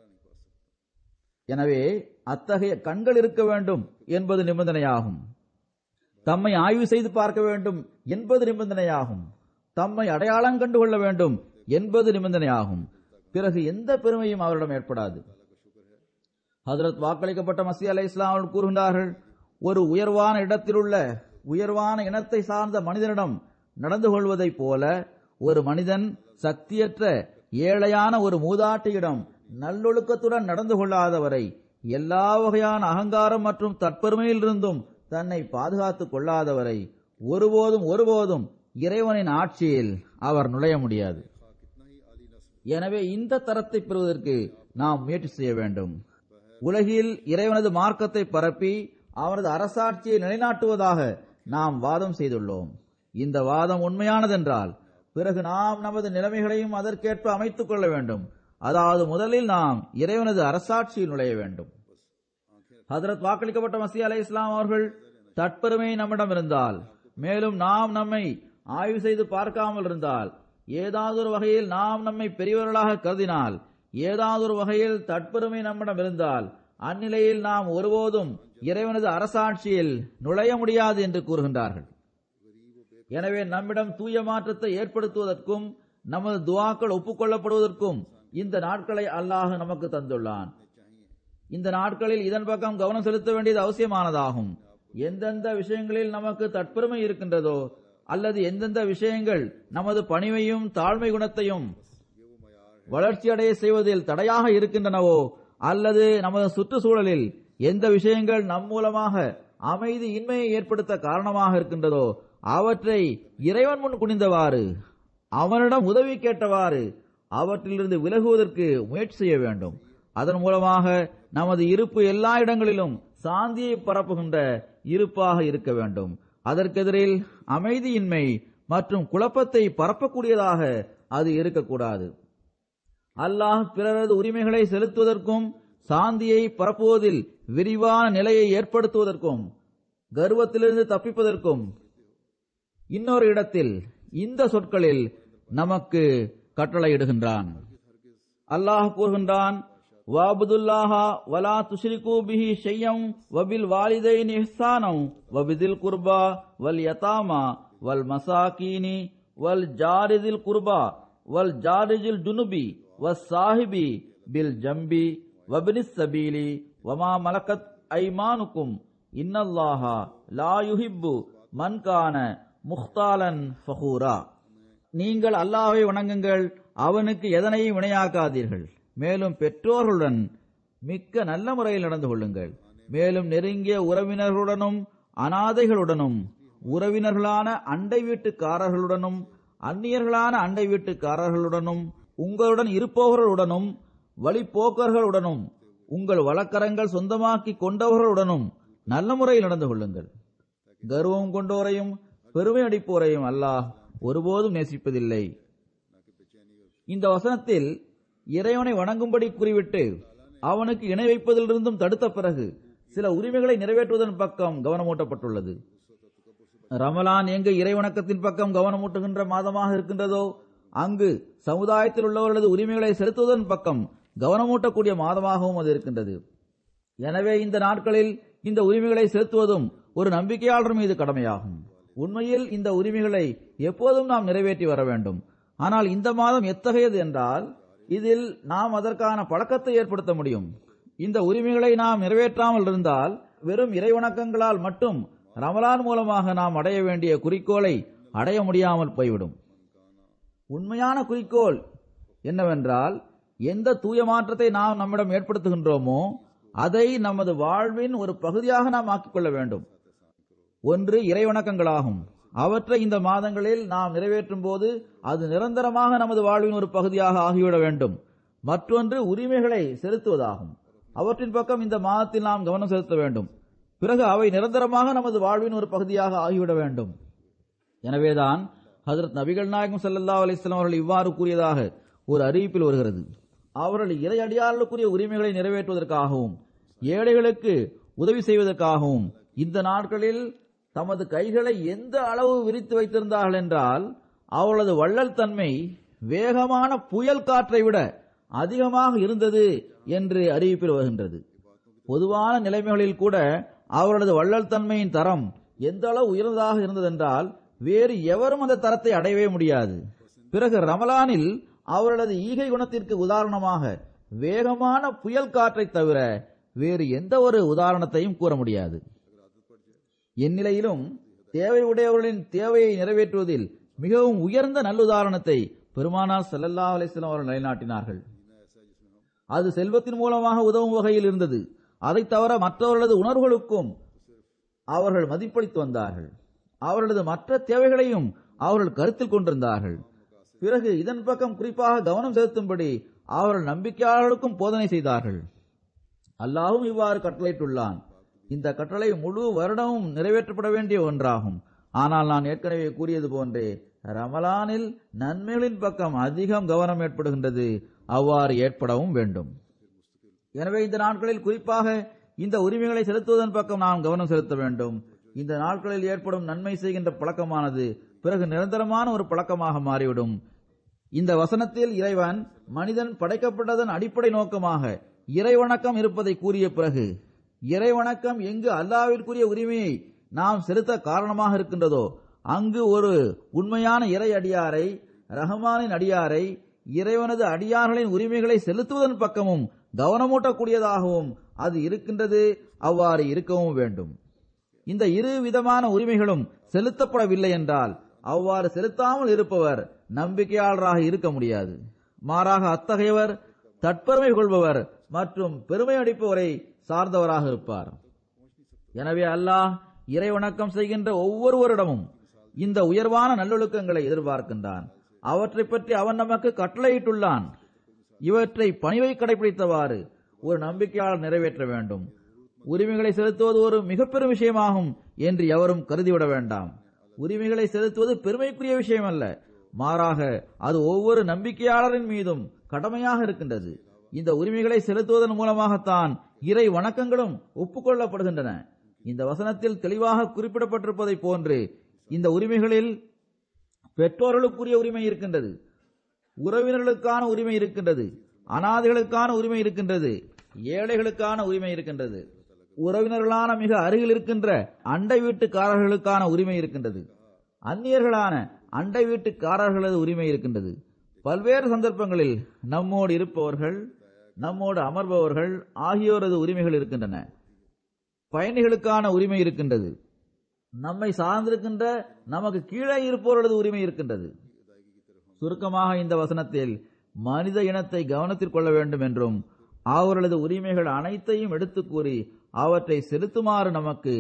எனவே அத்தகைய கண்கள் இருக்க வேண்டும் என்பது நிபந்தனையாகும். தம்மை ஆய்வு செய்து பார்க்க வேண்டும் என்பது நிபந்தனையாகும். தம்மை அடையாளம் கண்டு கொள்ள வேண்டும் என்பது நிபந்தனையாகும். பிறகு எந்த பெருமையும் அவரிடம் ஏற்படாது. ஹஜ்ரத் வாக்களிக்கப்பட்ட மஸீஹ் அலைஹிஸ்ஸலாம் அவர்கள் கூறுகின்றார்கள், ஒரு உயர்வான இடத்திலுள்ள உயர்வான இனத்தை சார்ந்த மனிதனிடம் நடந்து கொள்வதைப் போல ஒரு மனிதன் சக்தியற்ற ஏழையான ஒரு மூதாட்டியிடம் நல்லொழுக்கத்துடன் நடந்து கொள்ளாதவரை, எல்லா வகையான அகங்காரம் மற்றும் தற்பெருமையிலிருந்தும் தன்னை பாதுகாத்துக் கொள்ளாதவரை ஒருபோதும் இறைவனின் ஆட்சியில் அவர் நுழைய முடியாது. எனவே இந்த தரத்தை பெறுவதற்கு நாம் முயற்சி செய்ய வேண்டும். உலகில் இறைவனது மார்க்கத்தை பரப்பி அவனது அரசாட்சியை நிலைநாட்டுவதாக நாம் வாதம் செய்துள்ளோம். இந்த வாதம் உண்மையானதென்றால் பிறகு நாம் நமது நிலைமைகளையும் அதற்கேற்ப அமைத்துக் கொள்ள வேண்டும். அதாவது முதலில் நாம் இறைவனது அரசாட்சியில் நுழைய வேண்டும். ஹதரத் வாக்களிக்கப்பட்ட மசீஹ் அலைஹிஸ்ஸலாம் அவர்கள் தற்பெருமை நம்மிடம் இருந்தால், மேலும் நாம் நம்மை ஆய்வு செய்து பார்க்காமல் இருந்தால், ஏதாவது ஒரு வகையில் நாம் நம்மை பெரியவர்களாக கருதினால், ஏதாவது ஒரு வகையில் தற்பெருமை நம்மிடம் இருந்தால், அந்நிலையில் நாம் ஒருபோதும் இறைவனது அரசாட்சியில் நுழைய முடியாது என்று கூறுகின்றார்கள். எனவே நம்மிடம் தூய மாற்றத்தை ஏற்படுத்துவதற்கும் நமது துஆக்கள் ஒப்புக்கொள்ளப்படுவதற்கும் இந்த நாட்களை அல்லாஹ் நமக்கு தந்துள்ளான். இந்த நாட்களில் இதன் பக்கம் கவனம் செலுத்த வேண்டியது அவசியமானதாகும். எந்தெந்த விஷயங்களில் நமக்கு தற்பெருமை இருக்கின்றதோ, அல்லது எந்தெந்த விஷயங்கள் நமது பணிவையும் தாழ்மை குணத்தையும் வளர்ச்சியடைய செய்வதில் தடையாக இருக்கின்றனவோ, அல்லது நமது சுற்றுச்சூழலில் எந்த விஷயங்கள் நம் மூலமாக அமைதி இன்மையை ஏற்படுத்த காரணமாக இருக்கின்றதோ, அவற்றை இறைவன் முன் குனிந்தவாறு, அவனிடம் உதவி கேட்டவாறு அவற்றிலிருந்து விலகுவதற்கு முயற்சி செய்ய வேண்டும். அதன் மூலமாக நமது இருப்பு எல்லா இடங்களிலும் சாந்தியை பரப்புகின்ற இருப்பாக இருக்க வேண்டும். அதற்கெதிரில் அமைதியின்மை மற்றும் குழப்பத்தை பரப்பக்கூடியதாக அது இருக்கக்கூடாது. அல்லாஹ் பிறரது உரிமைகளை செலுத்துவதற்கும் சாந்தியை பரப்புவதில் விரிவான நிலையை ஏற்படுத்துவதற்கும் கர்வத்திலிருந்து தப்பிப்பதற்கும் இன்னொரு இடத்தில் இந்த சொற்களில் நமக்கு கட்டளையிடுகின்றான். அல்லாஹ் கூறுகின்றான், வஅபுதுல்லாஹ வலா துஷ்ரிகு பிஹி ஷையன் வபில் வாலிதைனி இஹ்சானன் வபிதில் குர்பா வல் யதாமா வல் மசாகீனி வல் ஜாரிதில் குர்பா வல் ஜாரிஜில் ஜுனுபி வஸ்ஸாஹிபி பில் ஜம்பி வபினிஸ் சபீலி வமா மலக்கத் ஐமானுக்கும் இன்னல்லாஹ லா யுஹிப்பு மன் கான முக்தாலன் ஃபஹூரா. நீங்கள் அல்லாஹ்வை வணங்குங்கள், அவனுக்கு எதனையும் வினையாக்காதீர்கள். மேலும் பெற்றோர்களுடன் மிக்க நல்ல முறையில் நடந்து கொள்ளுங்கள். மேலும் நெருங்கிய உறவினர்களுடனும் அனாதைகளுடனும் உறவினர்களான அண்டை வீட்டுக்காரர்களுடனும் அந்நியர்களான அண்டை வீட்டுக்காரர்களுடனும் உங்களுடன் இருப்பவர்களுடனும் வழிபோக்கர்களுடனும் உங்கள் வழக்கரங்கள் சொந்தமாக்கி கொண்டவர்களுடனும் நல்ல முறையில் நடந்து கொள்ளுங்கள். கர்வம் கொண்டோரையும் பெருமை அடிப்போரையும் அல்லாஹ் ஒருபோதும் நேசிப்பதில்லை. இந்த வசனத்தில் இறைவனை வணங்கும்படி கூறிவிட்டு அவனுக்கு இணை வைப்பதிலிருந்தும் தடுத்த பிறகு சில உரிமைகளை நிறைவேற்றுவதன் பக்கம் கவனமூட்டப்பட்டுள்ளது. ரமலான் எங்கு இறைவணக்கத்தின் பக்கம் கவனமூட்டுகின்ற மாதமாக இருக்கின்றதோ, அங்கு சமுதாயத்தில் உள்ளவர்களது உரிமைகளை செலுத்துவதன் பக்கம் கவனமூட்டக்கூடிய மாதமாகவும் அது இருக்கின்றது. எனவே இந்த நாட்களில் இந்த உரிமைகளை செலுத்துவதும் ஒரு நம்பிக்கையாளர் மீது கடமையாகும். உண்மையில் இந்த உரிமைகளை எப்போதும் நாம் நிறைவேற்றி வர வேண்டும். ஆனால் இந்த மாதம் எத்தகையது என்றால், இதில் நாம் அதற்கான பழக்கத்தை ஏற்படுத்த முடியும். இந்த உரிமைகளை நாம் நிறைவேற்றாமல் இருந்தால் வெறும் இறைவணக்கங்களால் மட்டும் ரமலான் மூலமாக நாம் அடைய வேண்டிய குறிக்கோளை அடைய முடியாமல் போய்விடும். உண்மையான குறிக்கோள் என்னவென்றால், எந்த தூய மாற்றத்தை நாம் நம்மிடம் ஏற்படுத்துகின்றோமோ அதை நமது வாழ்வின் ஒரு பகுதியாக நாம் ஆக்கிக் கொள்ள வேண்டும். ஒன்று இறைவணக்கங்களாகும். அவற்றை இந்த மாதங்களில் நாம் நிறைவேற்றும் போது அது நிரந்தரமாக நமது வாழ்வின் ஒரு பகுதியாக ஆகிவிட வேண்டும். மற்றொன்று உரிமைகளை செலுத்துவதாகும். அவற்றின் பக்கம் இந்த மாதத்தில் நாம் கவனம் செலுத்த வேண்டும். பிறகு அவை நிரந்தரமாக நமது வாழ்வின் ஒரு பகுதியாக ஆகிவிட வேண்டும். எனவேதான் ஹஜ்ரத் நபிகள் நாயகம் ஸல்லல்லாஹு அலைஹி வஸல்லம் அவர்கள் இவ்வாறு கூறியதாக ஒரு அறிவிப்பில் வருகிறது. அவர்கள் இறை அடியார்களுக்குரிய உரிமைகளை நிறைவேற்றுவதற்காகவும் ஏழைகளுக்கு உதவி செய்வதற்காகவும் இந்த நாட்களில் தமது கைகளை எந்த அளவு விரித்து வைத்திருந்தார்கள் என்றால், அவர்களது வள்ளல் தன்மை வேகமான புயல் காற்றை விட அதிகமாக இருந்தது என்று அறிவிப்பில் வருகின்றது. பொதுவான நிலைமைகளில் கூட அவர்களது வள்ளல் தன்மையின் தரம் எந்த அளவு உயர்ந்ததாக இருந்ததென்றால் வேறு எவரும் அந்த தரத்தை அடையவே முடியாது. பிறகு ரமலானில் அவர்களது ஈகை குணத்திற்கு உதாரணமாக வேகமான புயல் காற்றை தவிர வேறு எந்த ஒரு உதாரணத்தையும் கூற முடியாது. எந்நிலையிலும் தேவை உடையவர்களின் தேவையை நிறைவேற்றுவதில் மிகவும் உயர்ந்த நல்லுதாரணத்தை பெருமானார் ஸல்லல்லாஹு அலைஹி வஸல்லம் அவர்கள் நிலைநாட்டினார்கள். அது செல்வத்தின் மூலமாக உதவும் வகையில் இருந்தது. அதை தவிர மற்றவர்களது உணர்வுகளுக்கும் அவர்கள் மதிப்பளித்து வந்தார்கள். அவர்களது மற்ற தேவைகளையும் அவர்கள் கருத்தில் கொண்டிருந்தார்கள். பிறகு இதன் பக்கம் குறிப்பாக கவனம் செலுத்தும்படி அவர்கள் நம்பிக்கையாளர்களுக்கும் போதனை செய்தார்கள். அல்லாஹ்வும் இவ்வாறு கட்டளையிட்டுள்ளான். இந்த கட்டளை முழு வருடமும் நிறைவேற்றப்பட வேண்டிய ஒன்றாகும். ஆனால் நான் ஏற்கனவே கூறியது போன்றே ரமலானில் நன்மைகளின் பக்கம் அதிகம் கவனம் ஏற்படுகின்றது. அவ்வாறு ஏற்படவும் வேண்டும். எனவே இந்த நாட்களில் குறிப்பாக இந்த உரிமைகளை செலுத்துவதன் பக்கம் நாம் கவனம் செலுத்த வேண்டும். இந்த நாட்களில் ஏற்படும் நன்மை செய்கின்ற பழக்கமானது பிறகு நிரந்தரமான ஒரு பழக்கமாக மாறிவிடும். இந்த வசனத்தில் இறைவன் மனிதன் படைக்கப்பட்டதன் அடிப்படை நோக்கமாக இறைவணக்கம் இருப்பதை கூறிய பிறகு, இறைவணக்கம் எங்கு அல்லாஹ்விற்குரிய உரிமையை நாம் செலுத்த காரணமாக இருக்கின்றதோ அங்கு ஒரு உண்மையான இறை அடியாரை, ரஹ்மானின் அடியாரை, இறைவனது அடியார்களின் உரிமைகளை செலுத்துவதன் பக்கமும் கவனமூட்டக்கூடியதாகவும் அது இருக்கின்றது. அவ்வாறு இருக்கவும் வேண்டும். இந்த இரு விதமான உரிமைகளும் செலுத்தப்படவில்லை என்றால் அவ்வாறு செலுத்தாமல் இருப்பவர் நம்பிக்கையாளராக இருக்க முடியாது. மாறாக அத்தகையவர் தற்பெருமை கொள்பவர் மற்றும் பெருமை அடிப்பவரை சார்ந்தவராக இருப்பார். எனவே அல்லாஹ் இறைவணக்கம் செய்கின்ற ஒவ்வொருவரிடமும் இந்த உயர்வான நல்லொழுக்கங்களை எதிர்பார்க்கின்றான். அவற்றை பற்றி அவன் நமக்கு கட்டளையிட்டுள்ளான். இவற்றை பணிவை கடைபிடித்தவாறு ஒரு நம்பிக்கையாளர் நிறைவேற்ற வேண்டும். உரிமைகளை செலுத்துவது ஒரு மிக பெரும் விஷயமாகும் என்று எவரும் கருதிவிட வேண்டாம். உரிமைகளை செலுத்துவது பெருமைக்குரிய விஷயம் அல்ல, மாறாக அது ஒவ்வொரு நம்பிக்கையாளரின் மீதும் கடமையாக இருக்கின்றது. இந்த உரிமைகளை செலுத்துவதன் மூலமாகத்தான் இறை வணக்கங்களும் ஒப்புக்கொள்ளப்படுகின்றன. இந்த வசனத்தில் தெளிவாக குறிப்பிடப்பட்டிருப்பதை போன்று இந்த உரிமைகளில் பெற்றோர்களுக்குரிய உரிமை இருக்கின்றது, உறவினர்களுக்கான உரிமை இருக்கின்றது, அனாதைகளுக்கான உரிமை இருக்கின்றது, ஏழைகளுக்கான உரிமை இருக்கின்றது, உறவினர்களான மிக அருகில் இருக்கின்ற அண்டை வீட்டுக்காரர்களுக்கான உரிமை இருக்கின்றது, அந்நியர்களான அண்டை வீட்டுக்காரர்களது உரிமை இருக்கின்றது. பல்வேறு சந்தர்ப்பங்களில் நம்மோடு இருப்பவர்கள், நம்மோடு அமர்பவர்கள் ஆகியோரது உரிமைகள் இருக்கின்றன. பயணிகளுக்கான உரிமை இருக்கின்றது. நம்மை சார்ந்திருக்கின்ற நமக்கு கீழே இருப்பவர்களது உரிமை இருக்கின்றது. சுருக்கமாக இந்த வசனத்தில் மனித இனத்தை கவனத்தில் கொள்ள வேண்டும் என்றும் அவர்களது உரிமைகள் அனைத்தையும் எடுத்து கூறி அவற்றை செலுத்துமாறு நமக்கு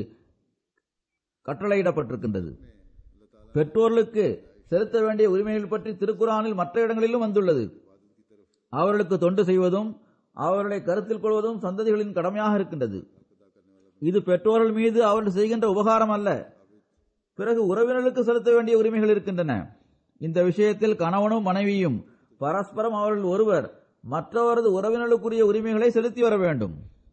கட்டளையிடப்பட்டிருக்கின்றது. பெற்றோர்களுக்கு செலுத்த வேண்டிய உரிமைகள் பற்றி திருக்குரானில் மற்ற இடங்களிலும் வந்துள்ளது. அவர்களுக்கு தொண்டு செய்வதும் அவர்களை கருத்தில் கொள்வதும் சந்ததிகளின் கடமையாக இருக்கின்றது. இது பெற்றோர்கள் மீது அவர்கள் செய்கின்ற உபகாரம் அல்ல. பிறகு உறவினர்களுக்கு செலுத்த வேண்டிய உரிமைகள் இருக்கின்றன. இந்த விஷயத்தில் கணவனும் மனைவியும் பரஸ்பரம் அவர்கள் ஒருவர் மற்றவரது உறவினர்களுக்குரிய உரிமைகளை செலுத்தி வர வேண்டும்.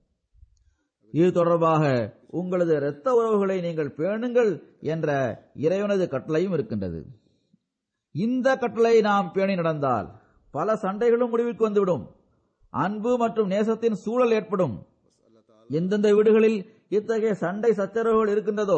இது தொடர்பாக உங்களது இரத்த உறவுகளை நீங்கள் பேணுங்கள் என்ற இறைவனது கட்டளையும் இருக்கின்றது. இந்த கட்டளை நாம் பேணி நடந்தால் பல சண்டைகளும் முடிவுக்கு வந்துவிடும். அன்பு மற்றும் நேசத்தின் சூழல் ஏற்படும். எந்தெந்த வீடுகளில் இத்தகைய சண்டை சச்சரவுகள் இருக்கின்றதோ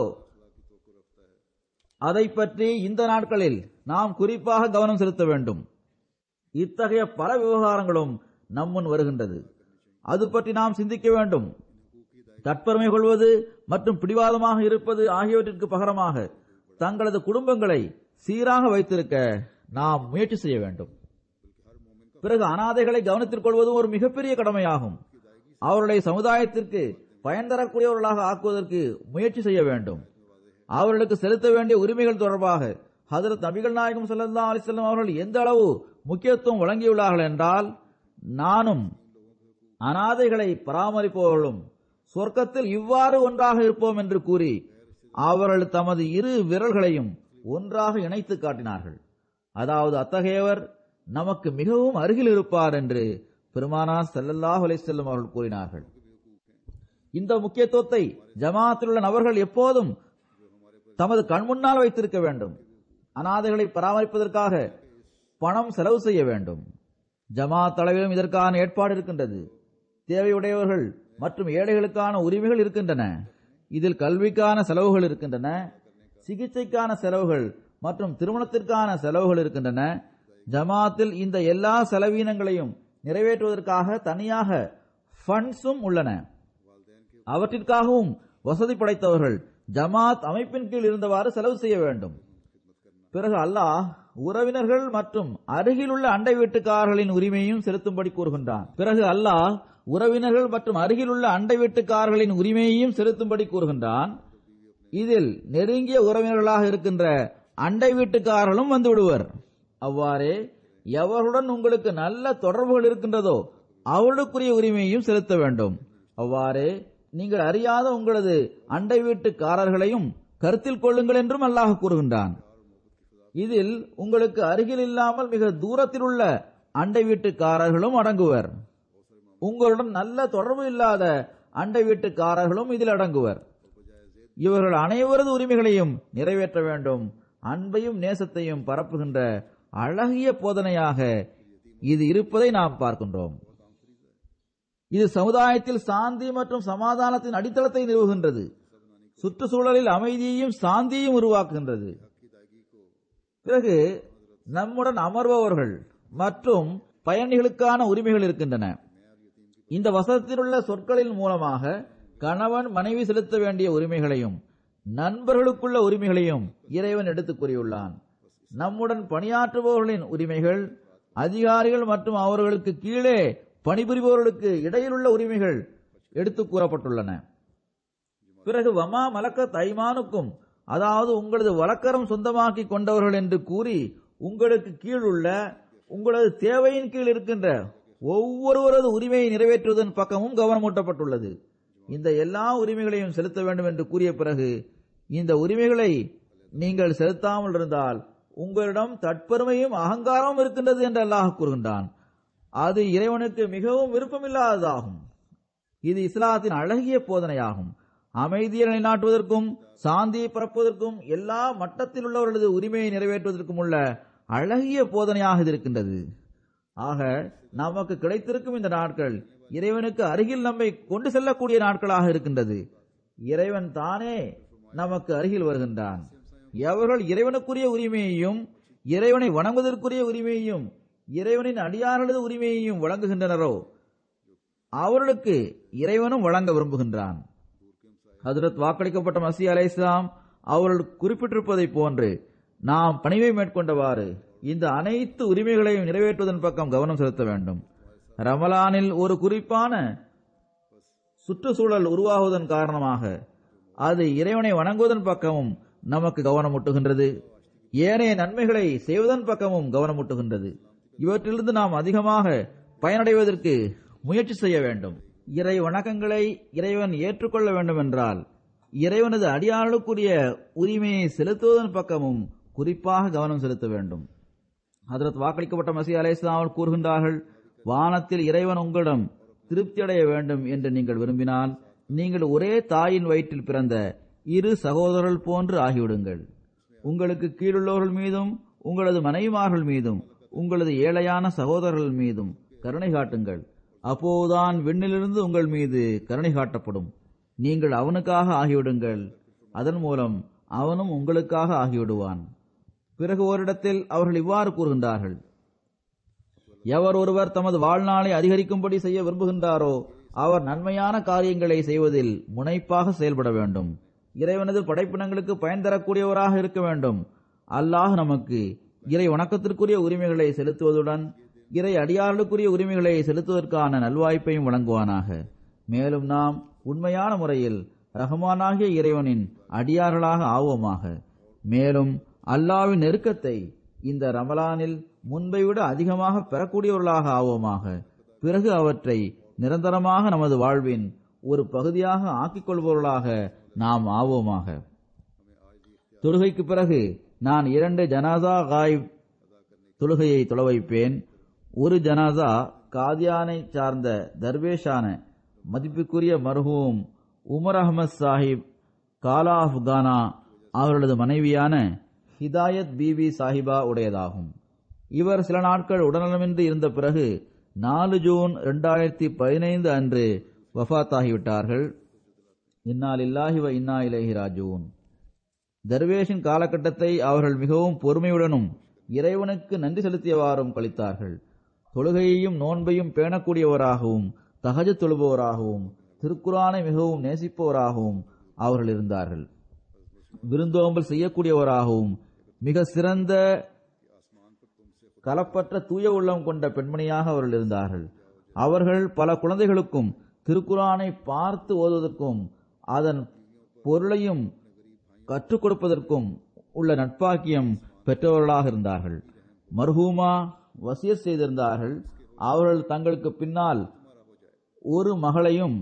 அதை பற்றி இந்த நாட்களில் நாம் குறிப்பாக கவனம் செலுத்த வேண்டும். இத்தகைய பல விவகாரங்களும் நம்முன் வருகின்றது. அது பற்றி நாம் சிந்திக்க வேண்டும். தற்பெருமை கொள்வது மற்றும் பிடிவாதமாக இருப்பது ஆகியவற்றிற்கு பகரமாக தங்களது குடும்பங்களை சீராக வைத்திருக்க நாம் முயற்சி செய்ய வேண்டும். பிறகு அனாதைகளை கவனத்தில் கொள்வதும் ஒரு மிகப்பெரிய கடமையாகும். அவர்களை சமுதாயத்திற்கு பயன் தரக்கூடியவர்களாக ஆக்குவதற்கு முயற்சி செய்ய வேண்டும். அவர்களுக்கு செலுத்த வேண்டிய உரிமைகள் தொடர்பாக ஹஜ்ரத் நபிகள் நாயகம் ஸல்லல்லாஹு அலைஹி வஸல்லம் அவர்கள் எந்த அளவு முக்கியத்துவம் வழங்கியுள்ளார்கள் என்றால், நானும் அனாதைகளை பராமரிப்பவர்களும் சொர்க்கத்தில் இவ்வாறு ஒன்றாக இருப்போம் என்று கூறி அவர்கள் தமது இரு விரல்களையும் ஒன்றாக இணைத்து காட்டினார்கள். அதாவது அத்தகையவர் நமக்கு மிகவும் அருகில் இருப்பார் என்று பெருமானார் ஸல்லல்லாஹு அலைஹி வஸல்லம் அவர்கள் கூறினார்கள். இந்த முக்கியத்துவத்தை ஜமாத்தில் உள்ள நபர்கள் எப்போதும் தமது கண்முன்னால் வைத்திருக்க வேண்டும். அனாதைகளை பராமரிப்பதற்காக பணம் செலவு செய்ய வேண்டும். ஜமாத் அளவிலும் இதற்கான ஏற்பாடு இருக்கின்றது. தேவையுடையவர்கள் மற்றும் ஏழைகளுக்கான உரிமைகள் இருக்கின்றன. இதில் கல்விக்கான செலவுகள் இருக்கின்றன, சிகிச்சைக்கான செலவுகள் மற்றும் திருமணத்திற்கான செலவுகள் இருக்கின்றன. ஜமாத்தில் இந்த எல்லா செலவீனங்களையும் நிறைவேற்றுவதற்காக தனியாக ஃபண்ட்ஸும் உள்ளன. அவற்றிற்காகவும் வசதி படைத்தவர்கள் ஜமாத் அமைப்பின் கீழ் இருந்தவாறு செலவு செய்ய வேண்டும். பிறகு அல்லாஹ் உறவினர்கள் மற்றும் அருகிலுள்ள அண்டை வீட்டுக்காரர்களின் உரிமையும் செலுத்தும்படி கூறுகின்றான். இதில் நெருங்கிய உறவினர்களாக இருக்கின்ற அண்டை வீட்டுக்காரர்களும் வந்து விடுவர். அவ்வாறே எவர்களுடன் உங்களுக்கு நல்ல தொடர்புகள் இருக்கின்றதோ அவர்களுக்குரிய உரிமையையும் செலுத்த வேண்டும். அவ்வாறே நீங்கள் அறியாத உங்களது அண்டை வீட்டுக்காரர்களையும் கருத்தில் கொள்ளுங்கள் என்றும் அல்லாஹ் கூறுகின்றான். இதில் உங்களுக்கு அருகில் இல்லாமல் மிக தூரத்தில் உள்ள அண்டை வீட்டுக்காரர்களும் அடங்குவர். உங்களுடன் நல்ல தொடர்பு இல்லாத அண்டை வீட்டுக்காரர்களும் இதில் அடங்குவர். இவர்கள் அனைவரது உரிமைகளையும் நிறைவேற்ற வேண்டும். அன்பையும் நேசத்தையும் பரப்புகின்ற அழகிய போதனையாக இது இருப்பதை நாம் பார்க்கின்றோம். இது சமுதாயத்தில் சாந்தி மற்றும் சமாதானத்தின் அடித்தளத்தை நிறுவுகின்றது. சுற்றுச்சூழலில் அமைதியையும் சாந்தியையும் உருவாக்குகின்றது. பிறகு நம்முடன் அமர்பவர்கள் மற்றும் பயணிகளுக்கான உரிமைகள் இருக்கின்றன. இந்த வசனத்தில் உள்ள சொற்களின் மூலமாக கணவன் மனைவி செலுத்த வேண்டிய உரிமைகளையும் நண்பர்களுக்குள்ள உரிமைகளையும் இறைவன் எடுத்துக் கூறியுள்ளான். நம்முடன் பணியாற்றுபவர்களின் உரிமைகள், அதிகாரிகள் மற்றும் அவர்களுக்கு கீழே பணிபுரிபவர்களுக்கு இடையிலுள்ள உரிமைகள் எடுத்துக் கூறப்பட்டுள்ளன. பிறகு வமா மலக்கத் ஐமானுக்கும், அதாவது உங்களது வழக்கரம் சொந்தமாக்கி கொண்டவர்கள் என்று கூறி உங்களுக்கு கீழ் உள்ள உங்களது தேவையின் கீழ் இருக்கின்ற ஒவ்வொருவரது உரிமையை நிறைவேற்றுவதன் பக்கமும் கவனமூட்டப்பட்டுள்ளது. இந்த எல்லா உரிமைகளையும் செலுத்த வேண்டும் என்று கூறிய பிறகு இந்த உரிமைகளை நீங்கள் செலுத்தாமல் இருந்தால் உங்களிடம் தற்பெருமையும் அகங்காரமும் இருக்கின்றது என்று அல்லாஹ் கூறுகின்றான். அது இறைவனுக்கு மிகவும் விருப்பமில்லாததாகும். இது இஸ்லாத்தின் அழகிய போதனையாகும். அமைதியை நிலைநாட்டுவதற்கும் சாந்தியை பரப்புவதற்கும் எல்லா மட்டத்தில் உள்ளவர்களது உரிமையை நிறைவேற்றுவதற்கும் உள்ள அழகிய போதனையாக இது இருக்கின்றது. ஆக நமக்கு கிடைத்திருக்கும் இந்த நாட்கள் இறைவனுக்கு அருகில் நம்மை கொண்டு செல்லக்கூடிய நாட்களாக இருக்கின்றது. இறைவன் தானே நமக்கு அருகில் வருகின்றான். எவர்கள் இறைவனுக்குரிய உரிமையையும் இறைவனை வணங்குவதற்குரிய உரிமையையும் இறைவனின் அடியார்களது உரிமையையும் வழங்குகின்றனரோ அவர்களுக்கு இறைவனும் வழங்க விரும்புகின்றான். ஹஜ்ரத் வாக்களிக்கப்பட்ட மசீஹ் அலைஹிஸ்ஸலாம் அவர்கள் குறிப்பிட்டிருப்பதை போன்று நாம் பணிவை மேற்கொண்டவாறு இந்த அனைத்து உரிமைகளையும் நிறைவேற்றுவதன் பக்கம் கவனம் செலுத்த வேண்டும். ரமலானில் ஒரு குறிப்பான சுற்றுச்சூழல் உருவாகுவதன் காரணமாக அது இறைவனை வணங்குவதன் பக்கமும் நமக்கு கவனமூட்டுகின்றது. ஏனைய நன்மைகளை செய்வதன் பக்கமும் கவனமூட்டுகின்றது. இவற்றிலிருந்து நாம் அதிகமாக பயனடைவதற்கு முயற்சி செய்ய வேண்டும். இறை வணக்கங்களை இறைவன் ஏற்றுக்கொள்ள வேண்டும் என்றால் இறைவனது அடியார்களுக்குரிய உரிமையை செலுத்துவதன் பக்கமும் குறிப்பாக கவனம் செலுத்த வேண்டும். ஹஜ்ரத் வாக்களிக்கப்பட்ட மசீஹ் அலைஹிஸ்ஸலாம் கூறுகின்றார்கள், வானத்தில் இறைவன் உங்களிடம் திருப்தி அடைய வேண்டும் என்று நீங்கள் விரும்பினால் நீங்கள் ஒரே தாயின் வயிற்றில் பிறந்த இரு சகோதரர்கள் போன்று ஆகிவிடுங்கள். உங்களுக்கு கீழுள்ளவர்கள் மீதும் உங்களது மனைவிமார்கள் மீதும் உங்களது ஏழையான சகோதரர்கள் மீதும் கருணை காட்டுங்கள். அப்போதுதான் விண்ணிலிருந்து உங்கள் மீது கருணை காட்டப்படும். நீங்கள் அவனுக்காக ஆகிவிடுங்கள். அதன் மூலம் அவனும் உங்களுக்காக ஆகிவிடுவான். பிறகு ஓரிடத்தில் அவர்கள் இவ்வாறு கூறுகின்றார்கள், எவர் ஒருவர் தமது வாழ்நாளை அதிகரிக்கும்படி செய்ய விரும்புகின்றாரோ அவர் நன்மையான காரியங்களை செய்வதில் முனைப்பாக செயல்பட வேண்டும். இறைவனது படைப்பினங்களுக்கு பயன் தரக்கூடியவராக இருக்க வேண்டும். அல்லாஹ் நமக்கு இறை வணக்கத்திற்குரிய உரிமைகளை செலுத்துவதுடன் இறை அடியார்களுக்குரிய உரிமைகளை செலுத்துவதற்கான நல்வாய்ப்பையும் வழங்குவானாக. மேலும் நாம் உண்மையான முறையில் ரஹ்மானாகிய இறைவனின் அடியார்களாக ஆவோமாக. மேலும் அல்லாஹ்வின் நெருக்கத்தை இந்த ரமலானில் முன்பை விட அதிகமாக பெறக்கூடியவர்களாக ஆவோமாக. பிறகு அவற்றை நிரந்தரமாக நமது வாழ்வின் ஒரு பகுதியாக ஆக்கிக் கொள்பவர்களாக நாம் ஆவோமாக. தொழுகைக்கு பிறகு நான் 2 ஜனாசா காயிப் தொழுகையை தொழ வைப்பேன். ஒரு ஜனாசா காதியானை சார்ந்த தர்வேஷான மதிப்புக்குரிய மர்ஹூம் உமர் அஹமத் சாஹிப் காலா ஆப்கானா அவர்களது மனைவியான ஹிதாயத் பிபி சாஹிபா உடையதாகும். இவர் சில நாட்கள் உடல்நலமின்றி இருந்த பிறகு 4 ஜூன் 2015 அன்று வஃபாத்தாகிவிட்டார்கள். இன்னா லில்லாஹி வ இன்னா இலைஹி ராஜிஊன். தர்வேஷின் காலகட்டத்தை அவர்கள் மிகவும் பொறுமையுடனும் இறைவனுக்கு நன்றி செலுத்தியவாறும் கழித்தார்கள். தொழுகையையும் நோன்பையும் பேணக்கூடியவராகவும் தஹஜ்ஜுத் தொழுபவராகவும் திருக்குரானை மிகவும் நேசிப்பவராகவும் அவர்கள் இருந்தார்கள். விருந்தோம்பல் செய்யக்கூடியவராகவும் மிக சிறந்த கலப்பற்ற தூய உள்ளம் கொண்ட பெண்மணியாக அவர்கள் இருந்தார்கள். அவர்கள் பல குழந்தைகளுக்கும் திருக்குரானை பார்த்து ஓதுவதற்கும் அதன் பொருளையும் கற்றுக் கொடுப்பதற்கும் உள்ள நட்பாக்கியம் பெற்றவர்களாக இருந்தார்கள். மர்ஹூமா வசியத் செய்திருந்தார்கள். அவர்கள் தங்களுக்கு பின்னால் ஒரு மகளையும்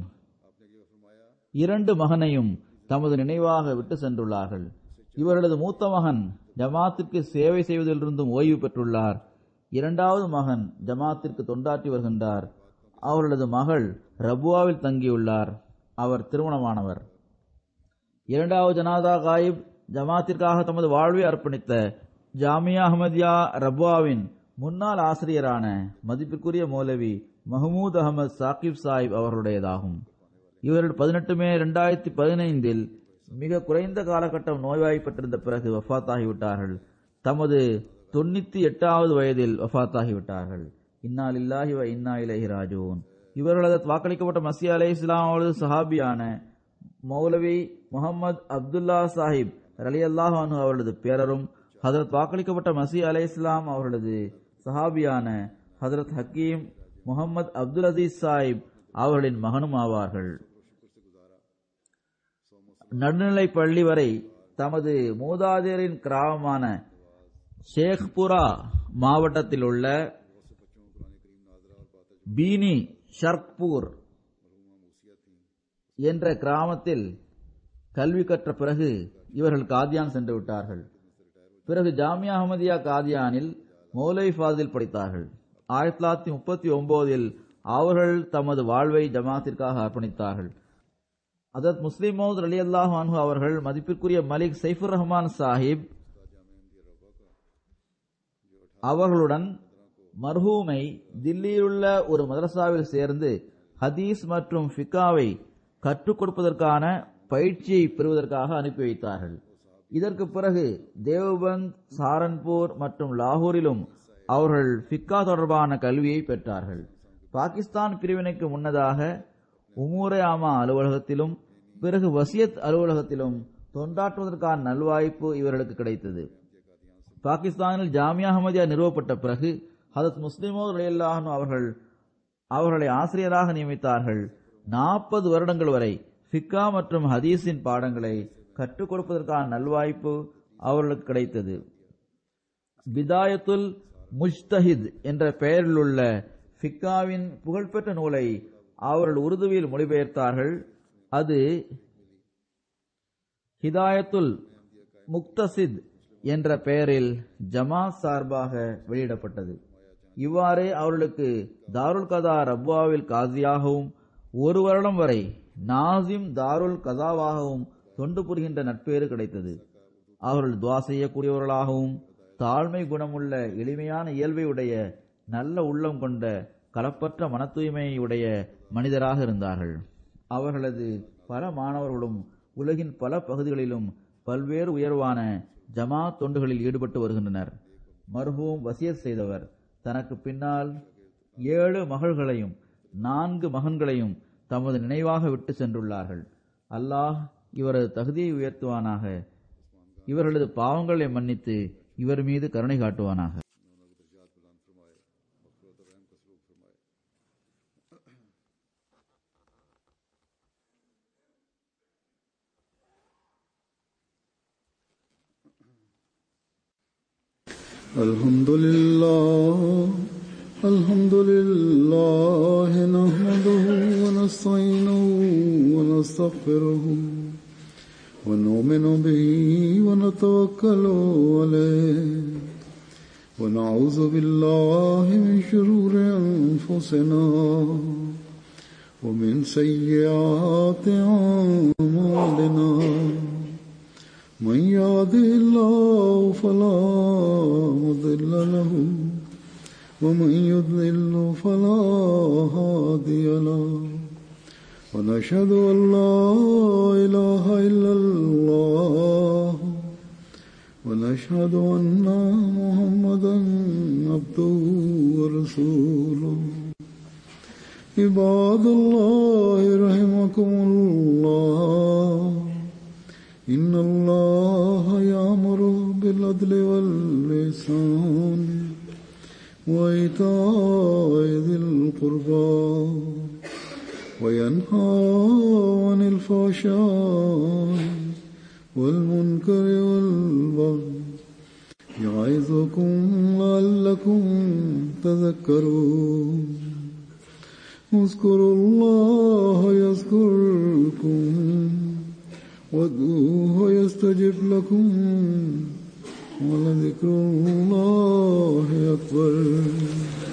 2 மகனையும் தமது நினைவாக விட்டு சென்றுள்ளார்கள். இவர்களது மூத்த மகன் ஜமாத்திற்கு சேவை செய்வதிலிருந்தும் ஓய்வு பெற்றுள்ளார். 2வது மகன் ஜமாத்திற்கு தொண்டாற்றி வருகின்றார். அவர்களது மகள் ரபுவாவில் தங்கியுள்ளார். அவர் திருமணமானவர். 2வது ஜனாதா காயிப் ஜமாத்திற்காக தமது வாழ்வை அர்ப்பணித்த ஜாமியா அஹமதியா ரபுவாவின் முன்னாள் ஆசிரியரான மதிப்பிற்குரிய மௌலவி மஹமூத் அகமது சாகிப் சாஹிப் அவர்களுடையதாகும். இவர்கள் 18 மே 2015 மிக குறைந்த காலகட்டம் நோய்வாய்ப்பட்டிருந்த பிறகு வஃபாத்தாகிவிட்டார்கள். தமது 98வது வயதில் வஃபாத்தாகிவிட்டார்கள். இன்னா லில்லாஹி வ இன்னா இலைஹி ராஜிஊன். இவர்களது வாக்களிக்கப்பட்ட மஸீஹ் அலைஹிஸ்ஸலாம் அவர்களது சஹாபியான மௌலவி முஹம்மது அப்துல்லா சாஹிப் ரலியல்லாஹு அன்ஹு அவர்களது பேரரும், ஹஜரத் வாக்களிக்கப்பட்ட மஸீஹ் அலைஹிஸ்ஸலாம் அவர்களது சஹாபியான ஹஜரத் ஹக்கீம் முஹம்மது அப்துல் அசீஸ் சாஹிப் அவர்களின் மகனும் ஆவார்கள். நடுநிலை பள்ளி வரை தமது மூதாதையரின் கிராமமான ஷேக்புரா மாவட்டத்தில் உள்ள பீனி ஷர்க்பூர் என்ற கிராமத்தில் கல்வி கற்ற பிறகு இவர்கள் காதியான் சென்று விட்டார்கள். பிறகு ஜாமியா அஹமதியா காதியானில் மௌலவி ஃபாதில் படித்தார்கள். 1939 அவர்கள் தமது வாழ்வை ஜமாத்திற்காக அர்ப்பணித்தார்கள். ஹஜ்ரத் முஸ்லிம் மௌத் ரலியல்லாஹு அன்ஹு அவர்கள் மதிப்பிற்குரிய மலிக் சைஃபுர் ரஹ்மான் சாஹிப் அவர்களுடன் மர்ஹூமை தில்லியிலுள்ள ஒரு மதரசாவில் சேர்ந்து ஹதீஸ் மற்றும் ஃபிகாவை கற்றுக் கொடுப்பதற்கான பயிற்சியை பெறுவதற்காக அனுப்பி வைத்தார்கள். இதற்கு பிறகு தேவ்பந்த், சாரன்பூர் மற்றும் லாகூரிலும் அவர்கள் ஃபிகா தொடர்பான கல்வியை பெற்றார்கள். பாகிஸ்தான் பிரிவினைக்கு முன்னதாக உமூரே ஆமா அலுவலகத்திலும் பிறகு வசியத் அலுவலகத்திலும் தொண்டாற்றுவதற்கான நல்வாய்ப்பு இவர்களுக்கு கிடைத்தது. பாகிஸ்தானில் ஜாமியா அஹமதியா நிறுவப்பட்ட பிறகு ஹஜ்ரத் முஸ்லிம் மௌத் ரலியல்லாஹு அன்ஹு அவர்களை ஆசிரியராக நியமித்தார்கள். 40 வருடங்கள் வரை ஃபிகா மற்றும் ஹதீஸின் பாடங்களை கற்றுக் கொடுப்பதற்கான நல்வாய்ப்பு அவர்களுக்கு கிடைத்தது. பிதாயத்துல் முஜ்தஹித் என்ற பெயரில் உள்ள ஃபிகாவின் புகழ்பெற்ற நூலை அவர்கள் உருதுவில் மொழிபெயர்த்தார்கள். அது ஹிதாயத்துல் முக்தசித் என்ற பெயரில் ஜமாத் சார்பாக வெளியிடப்பட்டது. இவ்வாறே அவர்களுக்கு தாருல் கதா ரப்வாவில் காசியாகவும் 1 வருடம் வரை நாசிம் தாருல் கதாவாகவும் தொண்டு புரிகின்ற நட்பேறு கிடைத்தது. அவர்கள் துவா செய்யக்கூடியவர்களாகவும் தாழ்மை குணமுள்ள எளிமையான இயல்பை உடைய நல்ல உள்ளம் கொண்ட கலப்பற்ற மன தூய்மையுடைய மனிதராக இருந்தார்கள். அவர்களது பல மாணவர்களும் உலகின் பல பகுதிகளிலும் பல்வேறு உயர்வான ஜமாத் தொண்டுகளில் ஈடுபட்டு வருகின்றனர். மர்ஹூம் வசியத் செய்தவர் தனக்கு பின்னால் 7 மகள்களையும் 4 மகன்களையும் தமது நினைவாக விட்டு சென்றுள்ளார்கள். அல்லாஹ் இவரது தகுதியை உயர்த்துவானாக. இவர்களது பாவங்களை மன்னித்து இவர் மீது கருணை காட்டுவானாக. Alhamdulillah nahmaduhu wa nasta'inuhu wa nastaghfiruhu wa nu'minu bihi wa natawakkalu alayhi wa na'udhu billahi min shururi anfusina wa min sayyiati a'malina. من يهده الله فلا مضل له ومن يضلل فلا هادي له ونشهد أن لا إله إلا الله ونشهد أن محمدا عبده ورسوله. عباد الله رحمكم الله إن الله يأمر بالعدل والإحسان وإيتاء ذي القربى وينهى عن الفحشاء والمنكر والبغي يعظكم لعلكم تذكرون اذكروا الله يذكركم وادعوه يستجب لكم ولذكر الله أكبر.